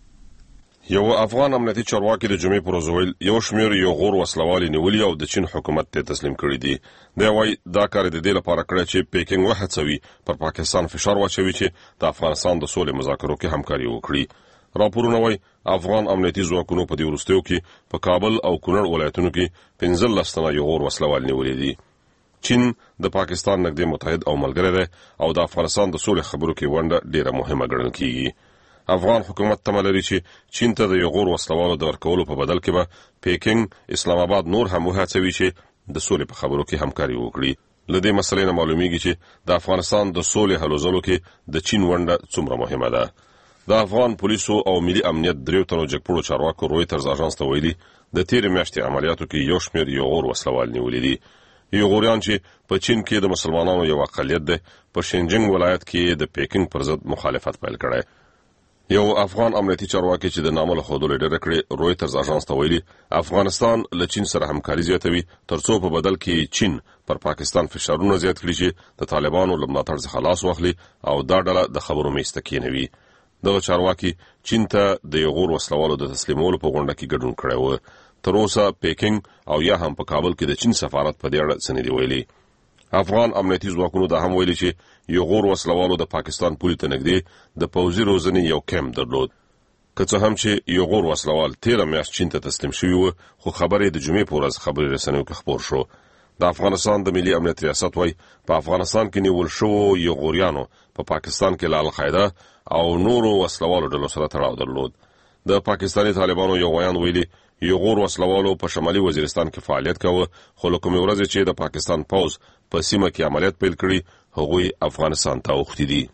Speaker 20: یو افغان امنیتي چارواکي د جمعې پر ورځ ویل یو شمېر یوغور وسلوال نیولي او د چین حکومت ته تسلیم کړي دي. دی وايي دا کار د دې لپاره کړی چې پیکینګ وهڅوي پر پاکستان فشار واچوي چې د افغانستان د سولې مذاکرو کې همکاري وکړي. راپورونه وايي افغان امنیتي ځواکونو په دې وروستیو کې په کابل او کونړ ولایتونو کې 15 تنه یوغور وسلوال نیولي دي. چین د پاکستان نږدې متحد او ملګری دی او د افغانستان د سولې خبرو کې ونډه ډیره مهمه ګڼل کیږي. افغان حکومت تمه لري چې چین ته د یوغور وسلوالو د ورکولو په بدل کې به پیکینګ اسلام آباد نور هم وهڅوي چې د سولې په خبرو کې همکاري وکړي. له دې مسلې نه معلومیږي چې د افغانستان د سولې هلو ځلو کې د چین ونډه څومره مهمه ده. د افغان پولیسو او ملي امنیت دریو تنو جګپوړو چارواکو رویټرز اژانس ته ویلي د تیرې میاشتې عملیاتو کې یو شمېر یوغور وسلوال نیولي دي. یغوریان چې په چین کې د مسلمانانو یو اقلیت ده په شینجینګ ولایت کې د پیکینګ پر ضد مخالفت پیل کړی. یو افغان امنیتي چارواکي چې د نامه له ښودلو ډډه کړې رویټرز اژانس ته ویلي افغانستان له چین سره همکاري زیاتوي ترڅو په بدل کې چین پر پاکستان فشارونه زیات کړي چې د طالبانو له ملاتړ څخه لاس واخلي او دا ډله د خبرو میز ته کېنوي. دغه چارواکي چین ته د یغور وسلوالو د تسلیمولو په غونډه کې ګډون کړی و. تر اوسه پیکینګ او یا هم په کابل کې د چین سفارت په دې اړه څه نه دي ویلي. افغان امنیتي ځواکونو دا هم ویلي چې یغور وسلوالو د پاکستان پولې ته نږدې د پوځي روزنې یو کیمپ درلود. که څه هم چې یغور وسلوال 13 میاشت چین ته تسلیم شوي وو خو خبرې د جمعې په ورځ خبري رسنیو کې خپور شو. د افغانستان د ملي امنیت ریاست وايي په افغانستان کې نیول شوو یغوریانو په پاکستان کې له القاعده او نورو وسلوالو ډلو سره تړاو درلود. د پاکستاني طالبانو یو ویان ویلي یغور وسلوالو په شمالي وزیرستان کې فعالیت کاوه خو له کومې ورځې چې د پاکستان پوځ په سیمه کې عملیات پیل کړي هغوی افغانستان ته اوښتي دي.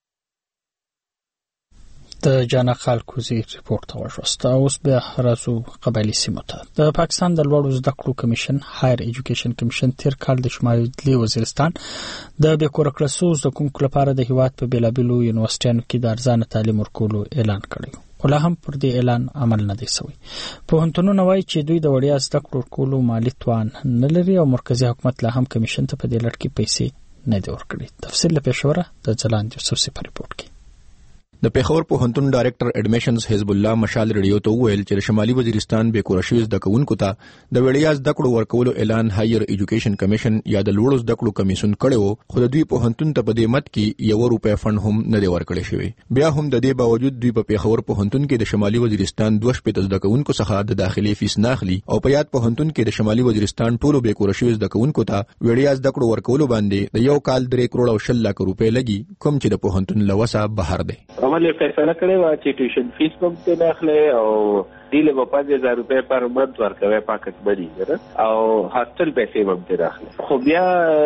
Speaker 7: د جانا خالکوزي ریپورت واوښت. اوس بیا راځو قبایلي سیمو ته. د پاکستان د لوړو زده کړو کمیشن هایر ایجوکیشن کمیشن تیر کال د شمالي وزیرستان د بې کوره کړو شوو زده کوونکو لپاره د هیواد په بیلابیلو یونیورسيټیانو کې د ارزانه تعلیم ورکولو اعلان کړی. خو لا هم پر دې اعلان عمل نه دی شوی. پوهنتونونه وایي چې دوی د وړیا زده کړو ورکولو مالي توان نه لري او مرکزی حکومت لا هم کمیشن ته په دې لړ کې پیسې نه دی ورکړي. تفصیل له پېښوره د ځلاند یوسف سي په ریپورت کې.
Speaker 21: د پیښور پوهنتون ډایرکټر اډمیشنز حزب الله مشال ریډیو ته وویل چې د شمالي وزیرستان بې کوره شوي زده کوونکو ته د وړیا زده کړو ورکولو اعلان هایر ایجوکیشن کمیشن یا د لوړو زده کړو کمیسیون کړی و خو د دوی پوهنتون ته په دې مت کې ₹1 فند هم نه دی ورکړی شوی. بیا هم د دې باوجود دوی په پیښور پوهنتون کې د شمالي وزیرستان 2 زده کوونکو څخه د داخلي فیس نه اخلي او په یاد پوهنتون کې د شمالي وزیرستان ټولو بې کوره شوي زده کوونکو ته وړیا زده کړو ورکولو باندې د یو کال 3 کروڑ او 60 لک روپۍ لګي کوم چې د پوهنتون له وسه بهر دی.
Speaker 22: چې ټیوشن فیس هم ته نه اخلي او دیله په 5000 روپے پر منت ورکوي پاکټ بری او هاستل پیسې هم ته اخلي. خو بیا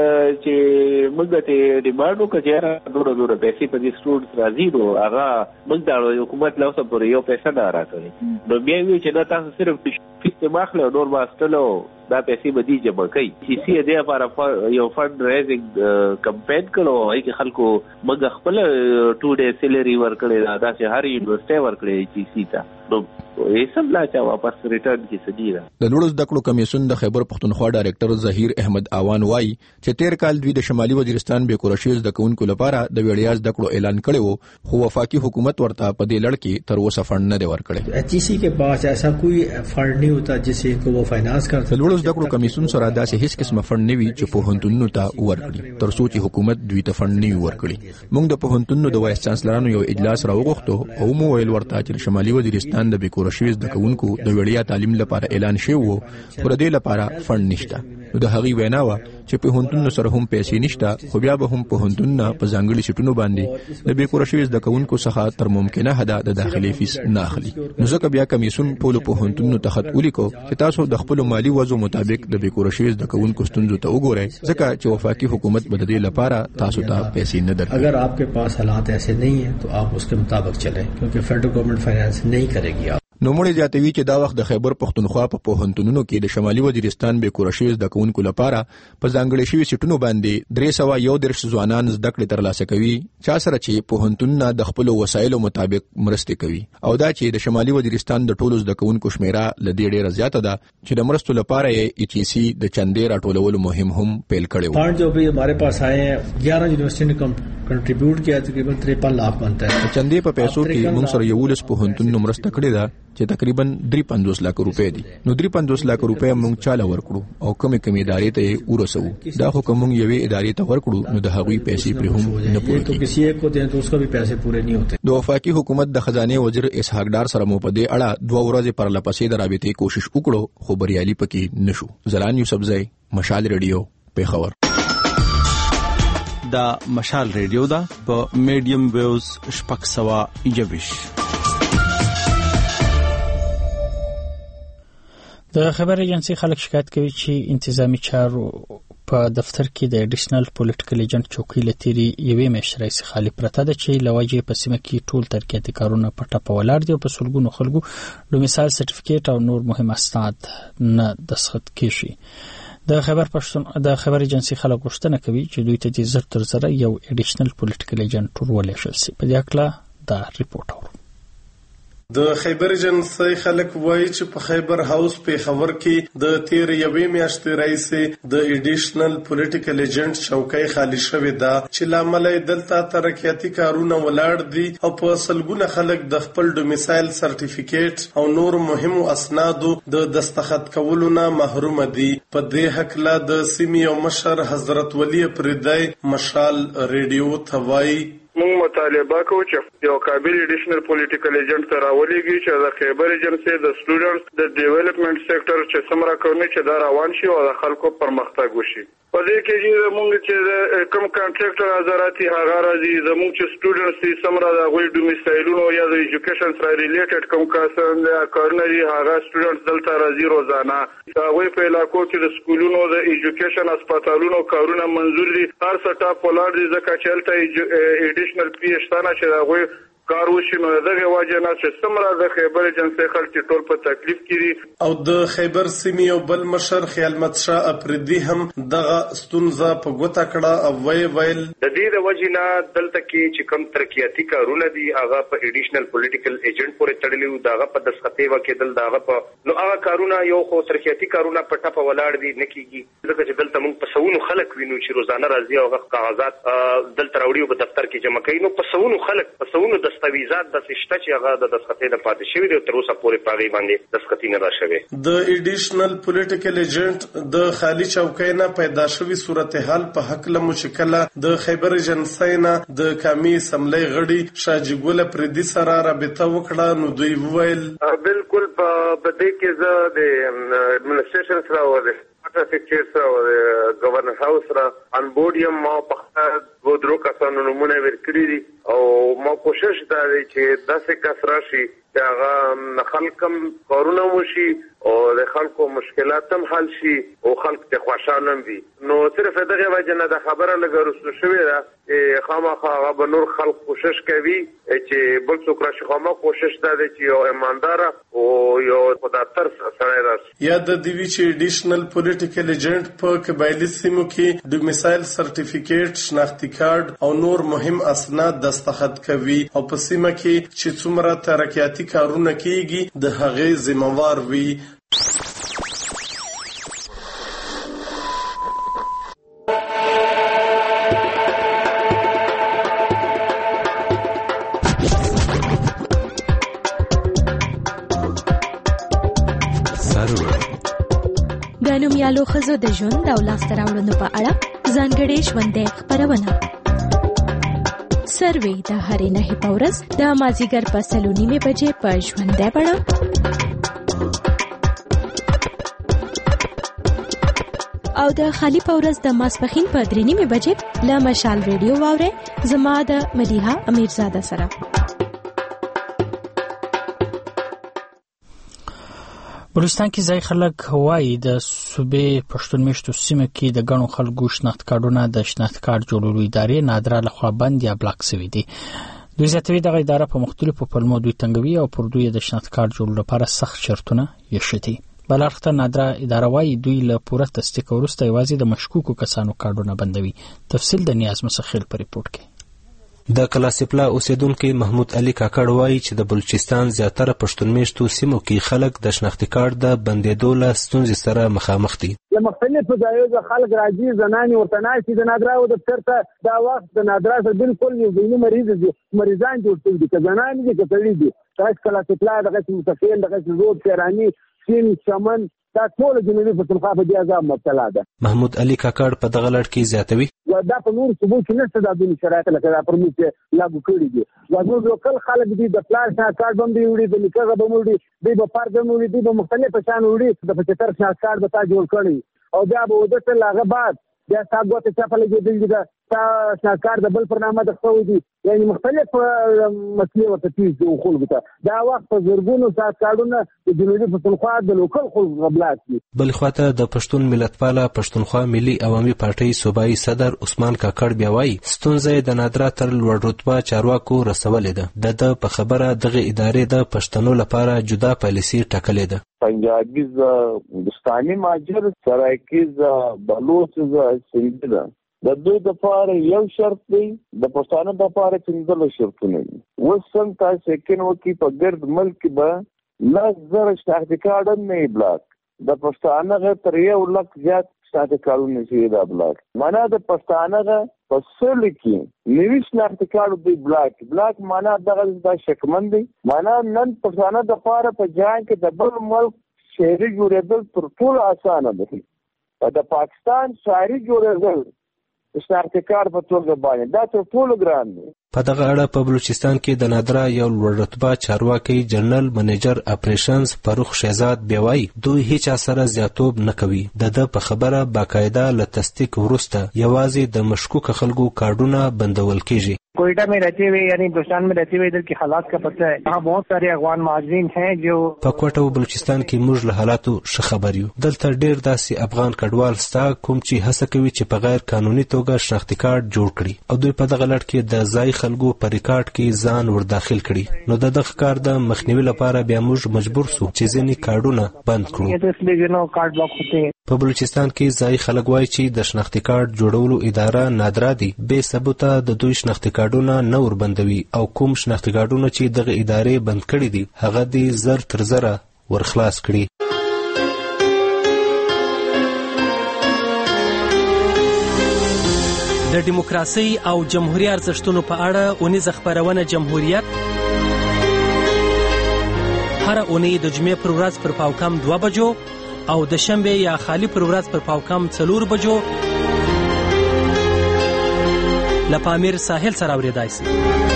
Speaker 22: چې موږ ته ډیمانډ وکړو چې ډوره پیسې په دې سټوډنټس راځي نو هغه موږ د حکومت له اوسه پورې یو پیسې نه راکوي. نو بیا وی چې دا تاسو صرف فیس ته ماخله او نور واستلو دا پیسې به دي جمع کوي. چې سی دې لپاره یو فند ریزینګ کمپین کړو هي کې خلکو موږ خپل 2 ډے سیلری ورکړي دا چې هر یونیورسيټي ورکړي چې سیتا نو یې سم لا چا واپس ریټرن کې سديره.
Speaker 21: د لوړو زده کړو کمیسیون د خیبر پختونخوا ډایرکټر ظهیر احمد اوان وایي چې تیر کال دوی د شمالي وزیرستان بې کوره شوي زده کوونکو لپاره د وړیا زده کړو اعلان کړی و خو وفاقي حکومت ورته په دې لړ کې تر اوسه فند نه دی ورکړی.
Speaker 23: HEC के पास ऐसा कोई फंड नहीं होता जिससे को वो फाइनेंस कर
Speaker 21: د لوړو زده کړو کمیسیون سره داسې هیڅ قسمه فند نه وي چې پوهنتونونو ته ورکړي تر څو چې حکومت دوی ته فند نه ورکړي. موږ د پوهنتونونو د وایس چانسلرانو یو اجلاس راوغوښتو او مو ویل ورته چې شمالي وزیرستان د بې کوره شوي زده کوونکو د وړیا تعلیم لپاره اعلان شوی وو خو د دې لپاره فند نشته. نو د هغې وینا وه چې پوهنتونونو سره هم پیسې نشته خو بیا به هم پوهنتونونه په ځانګړي سیټونو باندې د بې کوره شوي زده کوونکو څخه تر ممکنه حده د داخلي فیس نه اخلي. نو ځکه بیا کمیسیون ټولو پوهنتونونو ته خط ولیکو چې تاسو د خپلو مالي وضعو مطابق د بې کوره شوي زده کوونکو ستونزو ته وګورئ ځکه چې وفاقي حکومت به د دې لپاره تاسو ته پیسې نه درکوي.
Speaker 23: اگر آپ کے پاس حالات ایسے نہیں ہیں تو آپ اس کے مطابق چلیں کیونکہ فیڈرل گورنمنٹ فائنانس نہیں کرے گی.
Speaker 21: نو مړي زیاتوي چې دا وخت د خیبر پختونخوا په پوهنتونونو کې د شمالي وزیرستان بې کوره شوي زده کوونکو لپاره په ځانګړي شوي سیټونو باندې 311 ځوانان زده کړې ترلاسه کوي چا سره چې پوهنتونونه د خپلو وسایلو مطابق مرستې کوي او دا چې د شمالي وزیرستان د ټولو زده کوونکو شمیره له دې ډېره زیاته ده چې د مرستو لپاره یې HEC د چندې راټولولو مهم هم پیل کړی و.
Speaker 23: فنڈ جو بھی ہمارے پاس آئے ہیں 11 یونیورسٹی نے کنٹریبیوٹ کیا تقریباً 53 لاکھ بنتا ہے.
Speaker 21: چندې په پیسو کې موږ سره 11 پوهنتونونو مرسته کړې ده چې تقریبا 53 لک روپے دي. نو 53 لک روپے موږ چاله ورکړو او کمی ادارې ته یې ورسوو. دا خو کوم یوې ادارې ته ورکړو نو د هغوی پیسې پر هم نه پوره
Speaker 23: کیږي. کسی ایک کو دیں تو اس کا بھی پیسے پورے نہیں ہوتے.
Speaker 21: د وفاقي حکومت د خزانه وزیر اسحاق ډار سره مو په دې اړه 2 ورځې پر لپسې د رابطې کوشش وکړو خو بریالي پکې نشو. زلان یوسف زئی مشال ریډیو پیښور.
Speaker 24: دا مشال ریډیو دا په میډیم ویوز شپږ سوه 21.
Speaker 7: د خبر ایجنسی خلک شکایت کوي چې انتظامی چارو په دفتر کې د اډیشنل پولیټیکل ایجنټ چوکۍ لتیری یوې میاشتې راځي خالی پرته ده چې لوجه په سیمه کې ټول ترکیاتي کارونه په ټاپه ولاړ دي او په سلګونو خلکو د مثال سرټیفیکیټ او نور مهم اسناد نه دستخط کیږي. د خبر ایجنسی خلک غوښتنه کوي چې دوی ته د زر تر زره یو اډیشنل پولیټیکل ایجنټ ورولېږل شي. په دې اړه دا ریپورت اورو.
Speaker 3: د خیبر ایجنسی خلک وایي چې په خیبر هاوس پیښور کې د تیر یوې میاشتې راهیسې د اډیشنل پولیټیکل ایجنټ چوکۍ خالی شوې ده چې لامل یې دلته ترقیاتي کارونه ولاړ دي او په سلګونه خلک د خپل ډومیسایل سرټیفیکیټ او نور مهمو اسنادو د دستخط کولو نه محروم دي. په دې هکله د سیمې یو مشر حضرت ولی پردی مشال ریډیو ته وایي
Speaker 6: موږ مطالبه کوو چې یو قابل اډیشنل پولیټیکل ایجنټ ته راولېږي چې د خیبر ایجنسی د سټوډنټس د ډیولپمنٹ سېکټر چې څومره کارونه چې دا روان شي او د خلکو پرمختګ وشي. په دې کې چې موږ چې کوم کانټراکټر حضراتي هغه راځي زموږ چې سټوډنټس دي څومره د غوي ډومیسایلونو یا د ایجوکیشن سره ریلیټډ کوم کارونه دي هغه سټوډنټس دلته راځي روزانه. هغه په علاقو کې د سکولونو د ایجوکیشن هسپتالونو کارونه منظور دي. هر څه ټاپ ولاړ دي ځکه چې هلته اډیشنل پی شتانه چې هغه کار وشي نو دغه وجه نه چې څومره د خیبر ایجنسی خلک ټول په تکلیف کې
Speaker 3: او د خیبر سیمې یو بل مشر خیالمت شاه افریدي هم دغه ستونزه په ګوته کړه او ویل
Speaker 8: د دې د وجه نه دلته کې چې کم ترقیاتي کارونه دي هغه په اډیشنل پولیټیکل ایجنټ پورې تړلي او دغه په دسخطي وکیدل دغه په نو هغه کارونه یو خو ترقیاتي کارونه په ټاپه ولاړ دي نه کیږي ځکه چې دلته موږ په سونو خلک وینو چې روزانه راځي او هغه کاغذات دلته راوړي په دفتر کې جمع کوي. نو په سونو خلک په سونو دستاویزات د سشته چې هغه د دسخطي نه پاتې شوی دی تر اوسه پورې پاغي باندې دسخطي نه راشوي.
Speaker 3: د اډیشنل پولیټیکل ایجنټ د خالی چوکۍ نه پیدا شوی صورتحال په حق له مشکله د خیبر ایجنسی نه د کمی سملۍ غړي شاجي ګل پردي سره رابطه وکړه نو دوی وویل
Speaker 6: بالکل په دې کې زه د ایڈمنسټریشن سره او سیکرټری سره او گورنر هاوس سره ان بورډ یم ما په درو کسانو نمونه ورکړي دي او ما کوشش دا دی چې داسې کس راشي چې هغه خلکم کارونه وشي او د خلکو مشکلات هم حل شي او خلک ته خوشاله وي. نو صرف دغه وجه نه د خبره لګرسو شوې ده چې خامخا هغه به نور خلک کوشش کوي چې بل څوک راشي. خامخا کوشش دا دی چې یو ایماندار او یو خداتر سره راشي.
Speaker 3: یا د دیوی چې اډیشنل پولیټیکل ایجنټ په قبایلی سیمو کې ډومیسایل سرټیفیکیټ شناختی کارت او نور مهم اسناد دستخط کوي او په سیمه کې چې څومره ترقیاتي کارونه کیږي د هغې ذمہوار وي.
Speaker 12: د نومیالو ښځو د ژوند او لاسته راوړنو په اړه ځانګړې ژوندۍ خپرونه سروې د هرې نهې په ورځ د مازدیګر په 3:30 بجې په ژوندۍ بڼه او د خالی په ورځ د ماسپښین په 3:30 بجې له مشال ریډیو واورئ زما د مدیحه امیرزاده سره.
Speaker 7: بلوچستان کې ځای خلک وایي د صوبې پښتون میشتو سیمه کې د غنو خلکو شناخت کارډونه د شناخت کارت جوړولو ادارې نادره لخوا بند یا بلاک شوي دي. دوی زیاتوي دغه اداره په مختلفو پلمو دوی تنګوي او پر دوی د شناخت کارت جوړولو لپاره سخت شرطونه یې شتي. بل اړخ ته نادره اداره وایي دوی له پوره تصدیق وروسته یوازې د مشکوکو کسانو کارډونه بندوي. تفصیل د نیاز مسخیل په ریپورت کې.
Speaker 25: د کلاسپلا اوسیدونکو محمود علي کاکړ وایي چې د بلوچستان زیاتره پښتون میشتو سیمو کې خلک د شناختی کارت د بندیدو له ستونزې سره مخامخ دي.
Speaker 26: له مختلفو ځایونو خلک راځي زنانې ورته ناستې د نادرا او دفتر ته دا وخت د نادرا سره بالکل یو ځینې مریضان جوړ شوي دي که زنانې دي که سړي دي. دغسې کلاسپلا دغسې متخیل دغسې زود تهراني سین چمن دا ټول جنوبي پښتونخوا په دې عذاب مبتلا ده.
Speaker 25: محمود علي کاکړ په دغه لړ کې زیاتوي
Speaker 26: دا په نور صوبو کې نشته دا د شرایط لکه دا پر موږ لاګو کړي دي. زموږ لوکل خلک دي د پلار شناخت کارت هم دی وړي د نیکه به هم وړي دوی به فرد هم وړي دوی به مختلف شیان وړي د 75 شناخت کارت به تا جوړ کړي او بیا به ودته له هغه بعد بیا ستا ګوته چاپه لګېدلې ده کار د بل پر نامه د خو دي یعنی مختلف مسلې ورته پیښ خلکو ته دا وخت په زرګونو سات کارونه د جنوبي پښتونخوا د لوکل خلکو غبلات دي. بل
Speaker 25: خواته د پښتون ملتپاله پښتونخوا ملي عوامي پارټۍ صوبایي صدر عثمان کاکړ بیا وایي ستونزه د نادرا تر لوړ رتبه چارواکو رسولې ده. د په خبره دغه ادارې د پښتنو لپاره جدا پالیسي ټاکلې ده.
Speaker 5: پنجابیز، هندوستاني ماجر، سرایکیز، بلوچ، سندھی د دوی د پاره یو شرط دی، د پښتانه د پاره څنګه شرطونه دي. وسم تاسو کې نو کې په ګرد ملک به لږ شناختی کارت نه بلاک د پښتانه غ تر یو لک زیات شناختی کارونه شي دا بلاک معنا د پښتانه غ په سل کې نوی شناختی کارت دی بلاک معنا دغه د شکمن دی معنا نن پښتانه د پاره په ځای کې د بل ملک شهري جوړېدل تر ټولو اسانه دی. د پاکستان شهري جوړېدل شناختی کارت په توګه باندې دا تر ټولو ګران دی.
Speaker 25: په دغه اړه په بلوچستان کې د نادرا یو لوړ رتبه چارواکي جنرال منیجر اپریشنز فاروق شهزاد بیوای دوی هیڅ سره زیاتوب نه کوي. د په خبره باقاعده له تصدیق وروسته یوازې د مشکوک خلکو کارډونه بندول کیږي.
Speaker 2: कोयटा में रहते हुए यानी बलूचिस्तान में रहते हुए इधर के हालात का पता है. यहाँ बहुत सारे अफगान महाजरीन हैं जो
Speaker 25: په کوټه او بلوچستان کې موږ له حالاتو ښه خبر یو. دلته ډیر داسې افغان کډوال ستا کوم چې هڅه کوي چې په غیر قانوني توګه شناختی کارت جوړ کړي او دوی په دغه لړ کې د ځای خلکو په ریکارډ کې ځان ور داخل کړي. نو دغه کار د مخنیوي لپاره بیا موږ مجبور سو چې ځینې کارډونه بند کړو. په بلوچستان کې ځای خلک وایي چې د شناختی کارت جوړولو اداره نادرا دي بې ثبوته د دوی شناختی کارتونه نه ور بندوي او کوم شناختی کارتونه چې دغه ادارې بند کړي دي هغه دي زر تر زره ورخلاص کړي.
Speaker 4: د دیموکراسي او جمهوریت ارزښتونو په اړه اونیزه خبرونه جمهوریت هر اونۍ د جمعې پر ورځ پر پاوکم 2 بجو او د شنبه یا خالی پر ورځ پر پاوکم 4 بجو لپامیر ساحل سره اوریدای شي.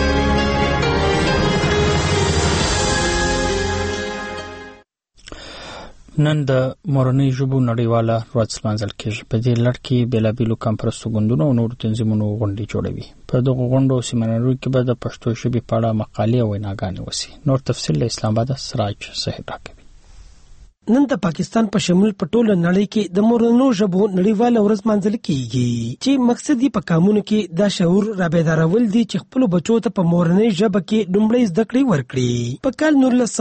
Speaker 7: نن د مورنۍ ژبو نړیواله ورځ لمانځل کېږي. په دې لړ کې بېلابېلو کانفرنسو ګوندونو او نورو تنظیمونو غونډې جوړوي. په دغو غونډو او سیمینارونو کې به د پښتو ژبې په اړه مقالې او ویناګانې وسي. نور تفصیل له اسلام آباد سراج صاحب راکوي.
Speaker 18: نن د پاکستان په شمول په ټوله نړۍ کې د مورنۍ ژبو نړیواله ورځ مانځل کیږي چې مقصد یې په کامونو کې دا شعور را بیدارول دي چې خپل بچو ته په مورنۍ ژبه کې لومړی زده کړې ورکړي. په کال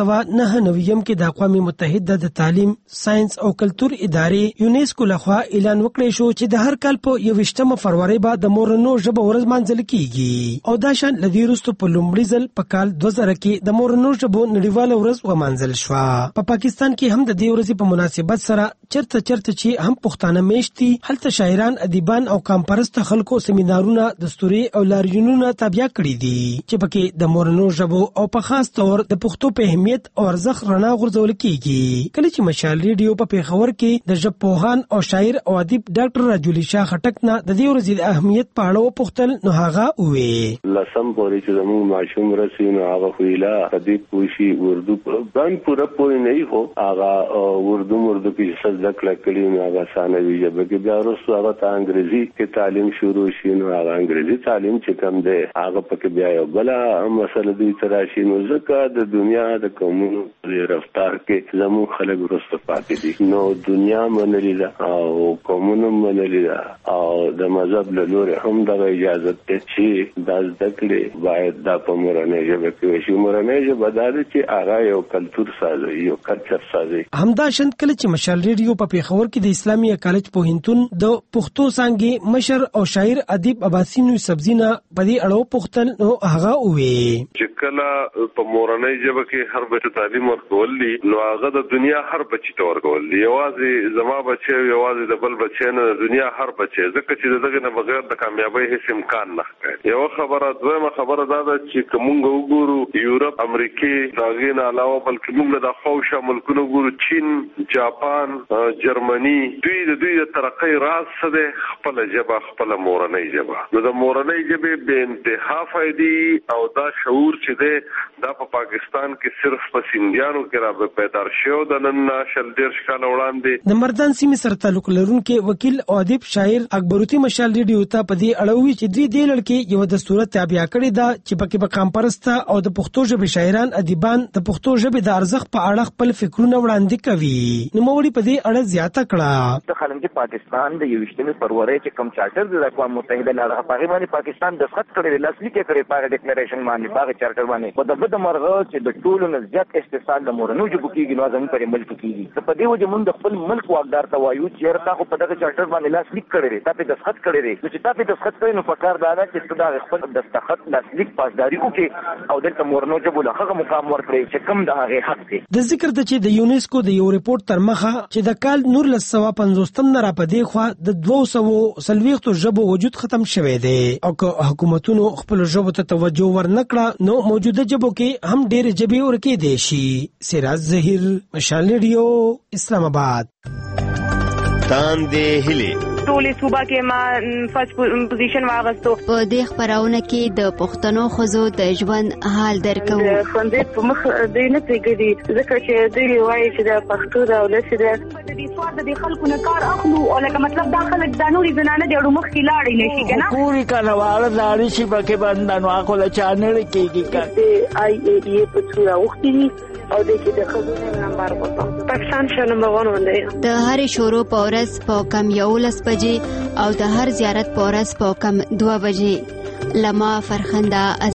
Speaker 18: 1999 کې د اقوام متحده د تعلیم، ساينس او کلتور ادارې یونیسکو لخوا اعلان وکړی شو چې د هر کال په 21 فروری به د مورنۍ ژبه ورځ مانځل کیږي او دا شان لدی وروسته په لومړي ځل په کال 2000 کې د مورنۍ ژبو نړیواله ورځ ومانځل شو. په پاکستان کې هم د دې ورځې په مناسبت سره چرته چې هم پښتانه میشتي هلته شاعران، ادیبان او کامپرست خلکو سیمینارونه، دستوري او لاریونونه تابع کړي دي چې پکې د مورنۍ ژبو او په خاص تور د پښتو په اهمیت او ارزښت رڼا غورځول کیږي. کله چې مشال ریډیو په پیښور کې د ژبپوهان او شاعر او ادیب ډاکټر راجولی شاه خټک نه د دې ورځې د اهمیت په اړه وپوښتل نو هغه وویل
Speaker 13: لسم پورې چې زموږ ماشوم رسینو هغه ویلا ادیب پوشي اردو باندې پورا پوي نه هو هغه اردو کې څه ذکر کړی نو هغه ثانوي ژبه کې بیا وروسته هغه ته انګریزي کې تعلیم شروع شي نو هغه انګریزي تعلیم چې کوم دی هغه پکې بیا یو بل مسله دی تراشي نو ځکه د دنیا د کومونو د رفتار کې زموږ خلک وروسته پاتې دي نو دنیا منلې ده او کومونو منلې ده او د مذهب له لوري هم د اجازه ته چې د ذکر باید د مورنۍ ژبه کې شي. مورنۍ ژبه د چې هغه یو کلچر سازي یو کلچر سازي.
Speaker 18: همداشند کله چې مشال ریډیو په پیښور کې د اسلامي کالج پوهنتون د پښتو څانګې مشر او شاعر ادیب عباسي نو سبزینا په دې اړه پوښتل نو هغه وې
Speaker 14: چې کله په مورنۍ ژبه کې هر بچو تعلیم ورکول دي نو هغه د دنیا هر بچی ته ورکول دي یوازې زما بچي یوازې د بل بچي نه د دنیا هر بچي ځکه چې دغه نه بغیر د کامیابی هیڅ امکان نه یو خبره دویمه خبره دا ده چې کومه وګورو یورپ امریکای داغه نه علاوه بلکې موږ د خوشا ملکونو ګورو چین جاپان جرمني دوی د ترقۍ راز څه ده خپل ژبه خپل مورنۍ ژبه نو د مورنۍ ژبه به انتها فائدې او دا شعور چې چې دا په پاکستان کې صرف په سیندیانو کې را پیدا شو د نن شل ډیر ښکال وړاندې.
Speaker 18: د مردان سیمې سره تعلق لرونکي وکیل او ادیب شاعر اکبروتی مشال ریډیو ته په دې اړه چې دوی د لړکې یو د صورت تابع کړی دا چې پکې په قام پرسته او د پښتو ژبې شاعران ادیبان د پښتو ژبې د ارزښت په اړه خپل فکرونه وړاندې کوي. نو موري په دې اړه زیاته کړه
Speaker 1: د خلنګ پاکستان د 21 فروری چې کوم چارټر د اقوام متحده نه هغه باندې پاکستان د خط کړی لاسلیک کړی په ډیکلریشن باندې په چارټر باندې په دغه مرغه چې د ټولو نه زیات استحصال د مورنو ژبو کېږي نو زموږ پر ملک کېږي. په دې وجه موږ د خپل ملک واقدار ته وایو چې تاسو په دغه چارټر باندې لاسلیک کړی تاسو د خط کړی چې تاسو د خط کړی نو په کار دا چې تاسو خپل د خط لاسلیک پاسداري وکړي او د مورنو ژبو له هغه مقام ورکړي چې کوم د هغه حق دی.
Speaker 18: د ذکر د چې د یونیسکو د یو ریپورت تر مخه چې د کال 1950 نه را پدې خو د 240 ژبو وجود ختم شوه دی او که حکومتونو خپل ژبو ته توجه ورنکړه نو موجوده ژبو کې هم ډېر ژبې ورکې دي شي. سراج ظهیر مشال ریډیو اسلام آباد.
Speaker 9: تاندې هلي
Speaker 11: ټولې صوبه کې ما فرست پوزیشن واغستو.
Speaker 15: په دې خبرونه کې د پښتنو خزو د ژوند حال درکو.
Speaker 11: خوندې په مخ دې نه پیګدي ځکه چې دوی وایي چې د پښتو د ولسی د دې سواد د خلکو نه کار اخلو او لکه مطلب دا خلک د نوري زنانه د اړو مخ کې لاړې نشي کنه
Speaker 16: پوری کانواله لاړې شي پکې باندې نو اخو له چانل کېږي
Speaker 11: د آی ای ای په څورا وختي او د کې د خزو نمبر وته پاکستان شو نمبر 1 باندې
Speaker 15: د هر شورو په ورځ په کم 11 بجې او د هر زیارت په ورځ په کم 2 بجې لما فرخنده